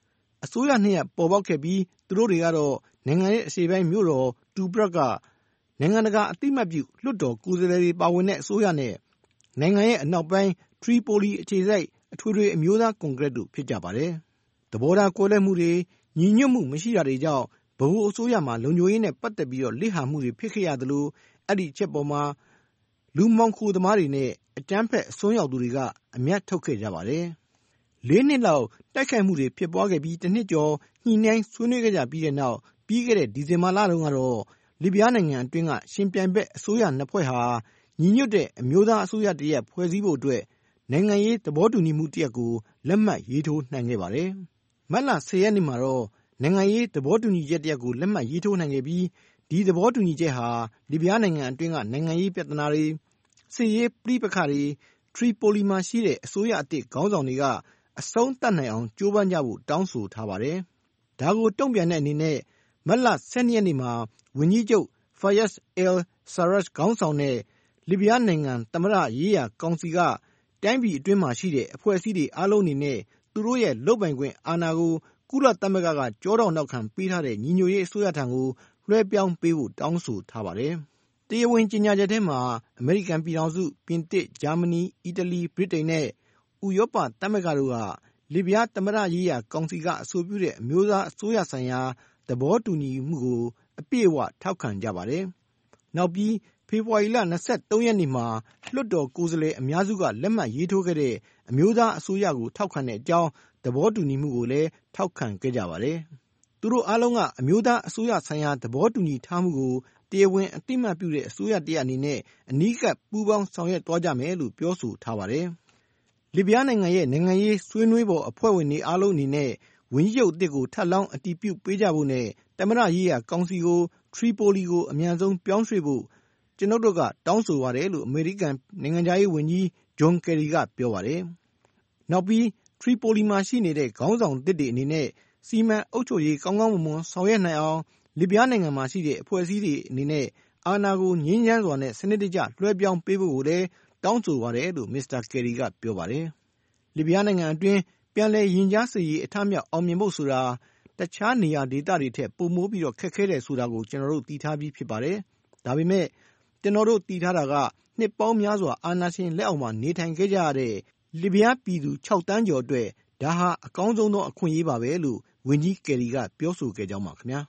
အစိုးရနှစ်ရပ်ပေါ်ပေါက်ခဲ့ပြီးသူတို့တွေကတော့နိုင်ငံရဲ့အရှေ့ပိုင်းမြို့တော်တူဘရက်ကနိုင်ငံတကာအသိမှတ်ပြုလွှတ်တော်ကိုယ်စားလှယ်တွေပါဝင်တဲ့အစိုးရနဲ့နိုင်ငံရဲ့အနောက်ပိုင်းထရီပိုလီအခြေစိုက်အထွေထွေအမျိုးသားကွန်ဂရက်တို့ဖြစ်ကြပါတယ်။သဘောထားကွဲလွဲမှုတွေညီညွတ်မှုမရှိတာတွေကြောင့်ဗဟိုအစိုးရမှာလုံခြုံရေးနဲ့ပတ်သက်ပြီးတော့လိဟာမှုတွေဖြစ်ခဲ့ရသလိုအဲ့ဒီချက်ပေါ်မှာလူမောင်ခိုသမားတွေနဲ့အကြမ်းဖက်အစွန်းရောက်သူတွေကအမျက်ထုတ်ခဲ့ကြပါတယ်။လေးနှစ်လောက်တိုက်ခိုက်မှုတွေဖြစ်ပွားခဲ့ပြီးတစ်နှစ်ကျော်ညှိနှိုင်းဆွေးနွေးခဲ့ကြပြီးတဲ့နောက်ပြီးခဲ့တဲ့ဒီဇင်ဘာလတုန်းကတော့လီဘီယာနိုင်ငံအတွင်းကရှင်ပြိုင်ဘက်အစိုးရနှစ်ဖွဲ့ဟာညီညွတ်တဲ့အမျိုးသားအစိုးရတရက်ဖွဲ့စည်းဖို့အတွက်နိုင်ငံရေးသဘောတူညီမှုတရက်ကိုလက်မှတ်ရေးထိုးနိုင်ခဲ့ပါတယ်။မတ်လဆယ်ရက်နေ့မှာတော့နိုင်ငံရေးသဘောတူညီချက်တရက်ကိုလက်မှတ်ရေးထိုးနိုင်ခဲ့ပြီးဒီသဘောတူညီချက်ဟာလီဘီယာနိုင်ငံအတွင်းကနိုင်ငံရေးပြဿနာတွေစစ်ရေးပြိပခါတွေထရီပိုလီမှာရှိတဲ့အစိုးရအသစ်ခေါင်းဆောင်တွေကအဆုံးသတ်နိုင်အောင်ကြိုးပမ်းကြဖို့တောင်းဆိုထားပါတယ်။ဒါကိုတုံ့ပြန်တဲ့အနေနဲ့မတ်လဆယ်ရက်နေ့မှာဝန်ကြီးချုပ် Fayez al-Sarraj ခေါင်းဆောင်တဲ့လီဘီယာနိုင်ငံသမ္မတရေးရာကောင်စီကတိုင်းပြည်အတွင်းမှာရှိတဲ့အဖွဲ့အစည်းတွေအားလုံးအနေနဲ့သူတို့ရဲ့လုပ်ပိုင်ခွင့်အာဏာကိုကုလသမဂ္ဂကကြောတောင်နောက်ခံပေးထားတဲ့ညီညွတ်ရေးအစိုးရထံကိုလွှဲပြောင်းပေးဖို့တောင်းဆိုထားပါတယ်။တရားဝင်ကြေညာချက်ထဲမှာအမေရိကန်ပြည်ထောင်စုပြင်သစ်ဂျာမနီအီတလီဗြိတိန်နဲ့ဥရောပသမဂ္ဂတို့ကလီဘီယာသမ္မတရေးရာကောင်စီကအဆိုပြုတဲ့အမျိုးသားအစိုးရဆိုင်ရာသဘောတူညီမှုကိုအပြည့်အဝထောက်ခံကြပါတယ်။နောက်ပြီးဖေဖော်ဝါရီလ၂၃ရက်နေ့မှာလွှတ်တော်ကိုယ်စားလှယ်အများစုကလက်မှတ်ရေးထိုးခဲ့တဲ့အမျိုးသားအစိုးရကိုထောက်ခံတဲ့အကြောင်းသဘောတူညီမှုကိုလည်းထောက်ခံခဲ့ကြပါတယ်။သူတို့အားလုံးကအမျိုးသားအစိုးရဆိုင်ရာသဘောတူညီထားမှုကိုတရားဝင်အသိမှတ်ပြုတဲ့အစိုးရတရပ်အနေနဲ့အနီးကပ်ပူးပေါင်းဆောင်ရွက်သွားကြမယ်လို့ပြောဆိုထားပါတယ်။လီဘီယာနိုင်ငံရဲ့နိုင်ငံရေးဆွေးနွေးပေါ်အဖွဲ့ဝင်တွေအားလုံးအနေနဲ့ဝန်ကြီးချုပ်အသစ်ကိုထပ်လောင်းအတည်ပြုပေးကြဖို့နဲ့သမ္မတရေးရာကောင်စီကိုထရီပိုလီကိုအမြန်ဆုံးပြောင်းရွှေ့ဖို့ကျွန်ုပ်တို့ကတောင်းဆိုပါတယ်လို့အမေရိကန်နိုင်ငံခြားရေးဝန်ကြီးဂျွန်ကယ်ရီကပြောပါတယ်။နောက်ပြီးထရီပိုလီမှာရှိနေတဲ့ခေါင်းဆောင်သစ်တွေအနေနဲ့စီမံအုပ်ချုပ်ရေးကောင်းကောင်းမွန်မွန်ဆောင်ရွက်နိုင်အောင်လီဘီယာနိုင်ငံမှာရှိတဲ့အဖွဲ့အစည်းတွေအနေနဲ့အာဏာကိုငြိမ်းချမ်းစွာနဲ့စနစ်တကျလွှဲပြောင်းပေးဖို့ကိုလည်းတောင်းဆိုပါတယ်လို့မစ္စတာကယ်ရီကပြောပါတယ်။လီဘီယာနိုင်ငံအတွင်းပြန်လည်ရင်ကြားစေ့ရေးအထမြောက်အောင်မြင်ဖို့ဆိုတာတခြားနေရာဒေသတွေထက်ပိုမိုပြီးတော့ခက်ခဲတယ်ဆိုတာကိုကျွန်တော်တို့သိထားပြီးဖြစ်ပါတယ်။ဒါပေမဲ့ကျွန်တော်တို့သိထားတာကနှစ်ပေါင်းများစွာအာဏာရှင်လက်အောက်မှာနေထိုင်ခဲ့ကြရတဲ့လီဘီယာပြည်သူ၆တန်းကျော်အတွက်ဒါဟာအကောင်းဆုံးသောအခွင့်အရေးပါပဲလို့ဝန်ကြီးကယ်ရီကပြောဆိုခဲ့ကြောင်းပါခင်ဗျာ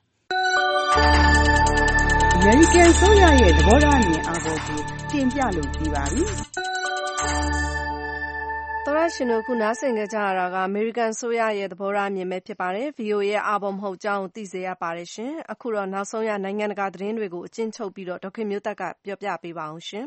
အမေရိကန်ဆိုရရဲ့သဘောထားအမြင်အာဘော်ကိုတင်ပြလို့ပြီးပါပြီ
တော်ရရှင်တို့ခုနားဆင်ကြကြရတာကအမေရိကန်ဆိုရရဲ့သဘောထားအမြင်ပဲဖြစ်ပါတယ် ဗီအိုအေ ရဲ့အာဘော်မဟုတ်ကြောင်းသိစေရပါတယ်ရှင်အခုတော့နောက်ဆုံးရနိုင်ငံတကာသတင်းတွေကိုအကျဉ်းချုပ်ပြီးတော့ဒေါက်ခင်မျိုးသက်ကပြောပြပေးပါအောင်ရှင်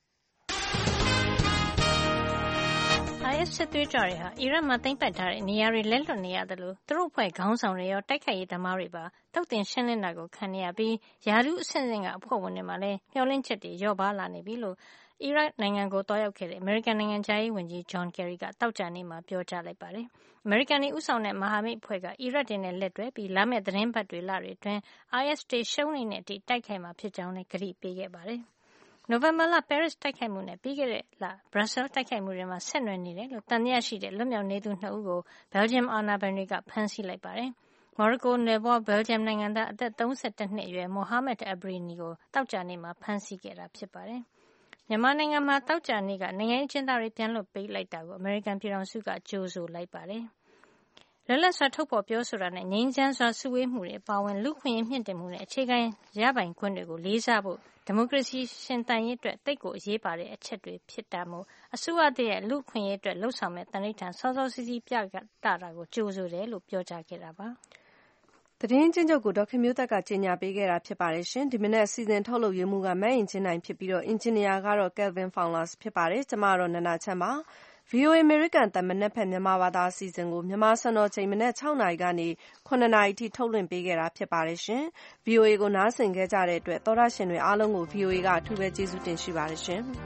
အိုင်အက်စ် စစ်သွေးကြွတွေဟာအီရတ်မှာသိမ်းပိုက်ထားတဲ့နေရာတွေလက်လွတ်နေရသလိုသူတို့အဖွဲ့ခေါင်းဆောင်တွေရောတိုက်ခိုက်ရေးသမားတွေပါတုတ်တင်ရှင်းလင်းတာကိုခံနေရပြီးယာဒူးအဆင့်ဆင့်ကအဖွဲ့ဝင်တွေမှာလည်းမျှော်လင့်ချက်တွေလျော့ပါလာနေပြီလို့အီရတ်နိုင်ငံကိုတွားရောက်ခဲ့တဲ့အမေရိကန်နိုင်ငံခြားရေးဝန်ကြီးဂျွန်ကယ်ရီကတောက်ကြနေ့မှာပြောကြားလိုက်ပါတယ်။အမေရိကန်တွေဥဆောင်တဲ့မဟာမိတ်အဖွဲ့ကအီရတ်တွေနဲ့လက်တွဲပြီးလာမယ့်သတင်းပတ်တွေလတွေအတွင်း အိုင်အက်စ် တွေရှုံးနေတဲ့အထိတိုက်ခိုက်မှာဖြစ်ကြောင်းလည်းကတိပေးခဲ့ပါတယ်။နိုဝင်ဘာလပဲရစ်တိုက်ခိုက်မှုနဲ့ပြီးခဲ့တဲ့လဘရပ်ဆဲလ်တိုက်ခိုက်မှုတွေမှာဆက်နွယ်နေတယ်လို့တန်တရားရှိတဲ့လွတ်မြောက်နေသူနှစ်ဦးကိုဘယ်လ်ဂျီယမ်အာဏာပိုင်တွေကဖမ်းဆီးလိုက်ပါတယ်။မော်ရိုကိုနယ်ပေါ်ဘယ်လ်ဂျီယမ်နိုင်ငံသားအသက်သုံးဆယ်တနှစ်အရွယ်မိုဟာမက်အဘရီနီကိုတောက်ကြနေ့မှာဖမ်းဆီးခဲ့တာဖြစ်ပါတယ်။မြန်မာနိုင်ငံမှာတောက်ကြနေ့ကနိုင်ငံရေးအကျဉ်းသားတွေပြန်လွှတ်ပေးလိုက်တာကိုအမေရိကန်ပြည်ထောင်စုကကြိုဆိုလိုက်ပါတယ်။လွတ်လပ်စွာထုတ်ဖော်ပြောဆိုတာနဲ့ငြိမ်းချမ်းစွာစုဝေးမှုတွေအပါအဝင်လူ့အခွင့်အရေးမြှင့်တင်မှုနဲ့အခြေခံရပိုင်ခွင့်တွေကိုလေးစားဖို့ဒီမိုကရေစီရှင်သန်ရေးအတွက်သိပ်ကိုအရေးပါတဲ့အချက်တွေဖြစ်တာမို့အစိုးရတရဲ့လူ့အခွင့်အရေးအတွက်လှုပ်ဆောင်မဲ့တန်ဋိဌာန်စောစောစီးစီးပြတာကိုကြိုဆိုတယ်လို့ပြောကြားခဲ့တာပါ
။သတင်းချင်းချုပ်ကိုဒေါက်ခင်မျိုးသက်ကကြေညာပေးခဲ့တာဖြစ်ပါတယ်ရှင်။ဒီမနေ့အစီအစဉ်ထုတ်လုပ်ရမှုကမတ်အင်ချင်းနိုင်ဖြစ်ပြီးတော့အင်ဂျင်နီယာကတော့ Kelvin Fowlers ဖြစ်ပါတယ်။ကျွန်မကတော့နန္ဒချမ်းပါ။ ဗွီအိုအေ အမေရိကန်အသံမနက်ဖြန်မြန်မာဘာသာအစီအစဉ်ကိုမြန်မာစံတော်ချိန်မနက်၆နာရီကနေ၇နာရီအထိထုတ်လွှင့်ပေးခဲ့တာဖြစ်ပါတယ်ရှင်။ ဗွီအိုအေကိုနားဆင်ခဲ့ကြတဲ့အတွက်သောတရှင်တွေအားလုံးကို ဗွီအိုအေကအထူးပဲကျေးဇူးတင်ရှိပါတယ်ရှင်။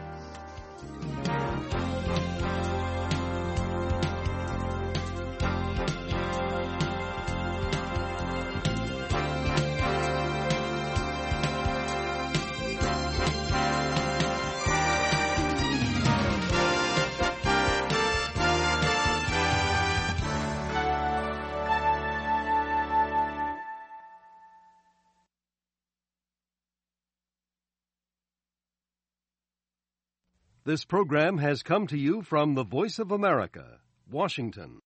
This program has come to you from the Voice of America, Washington.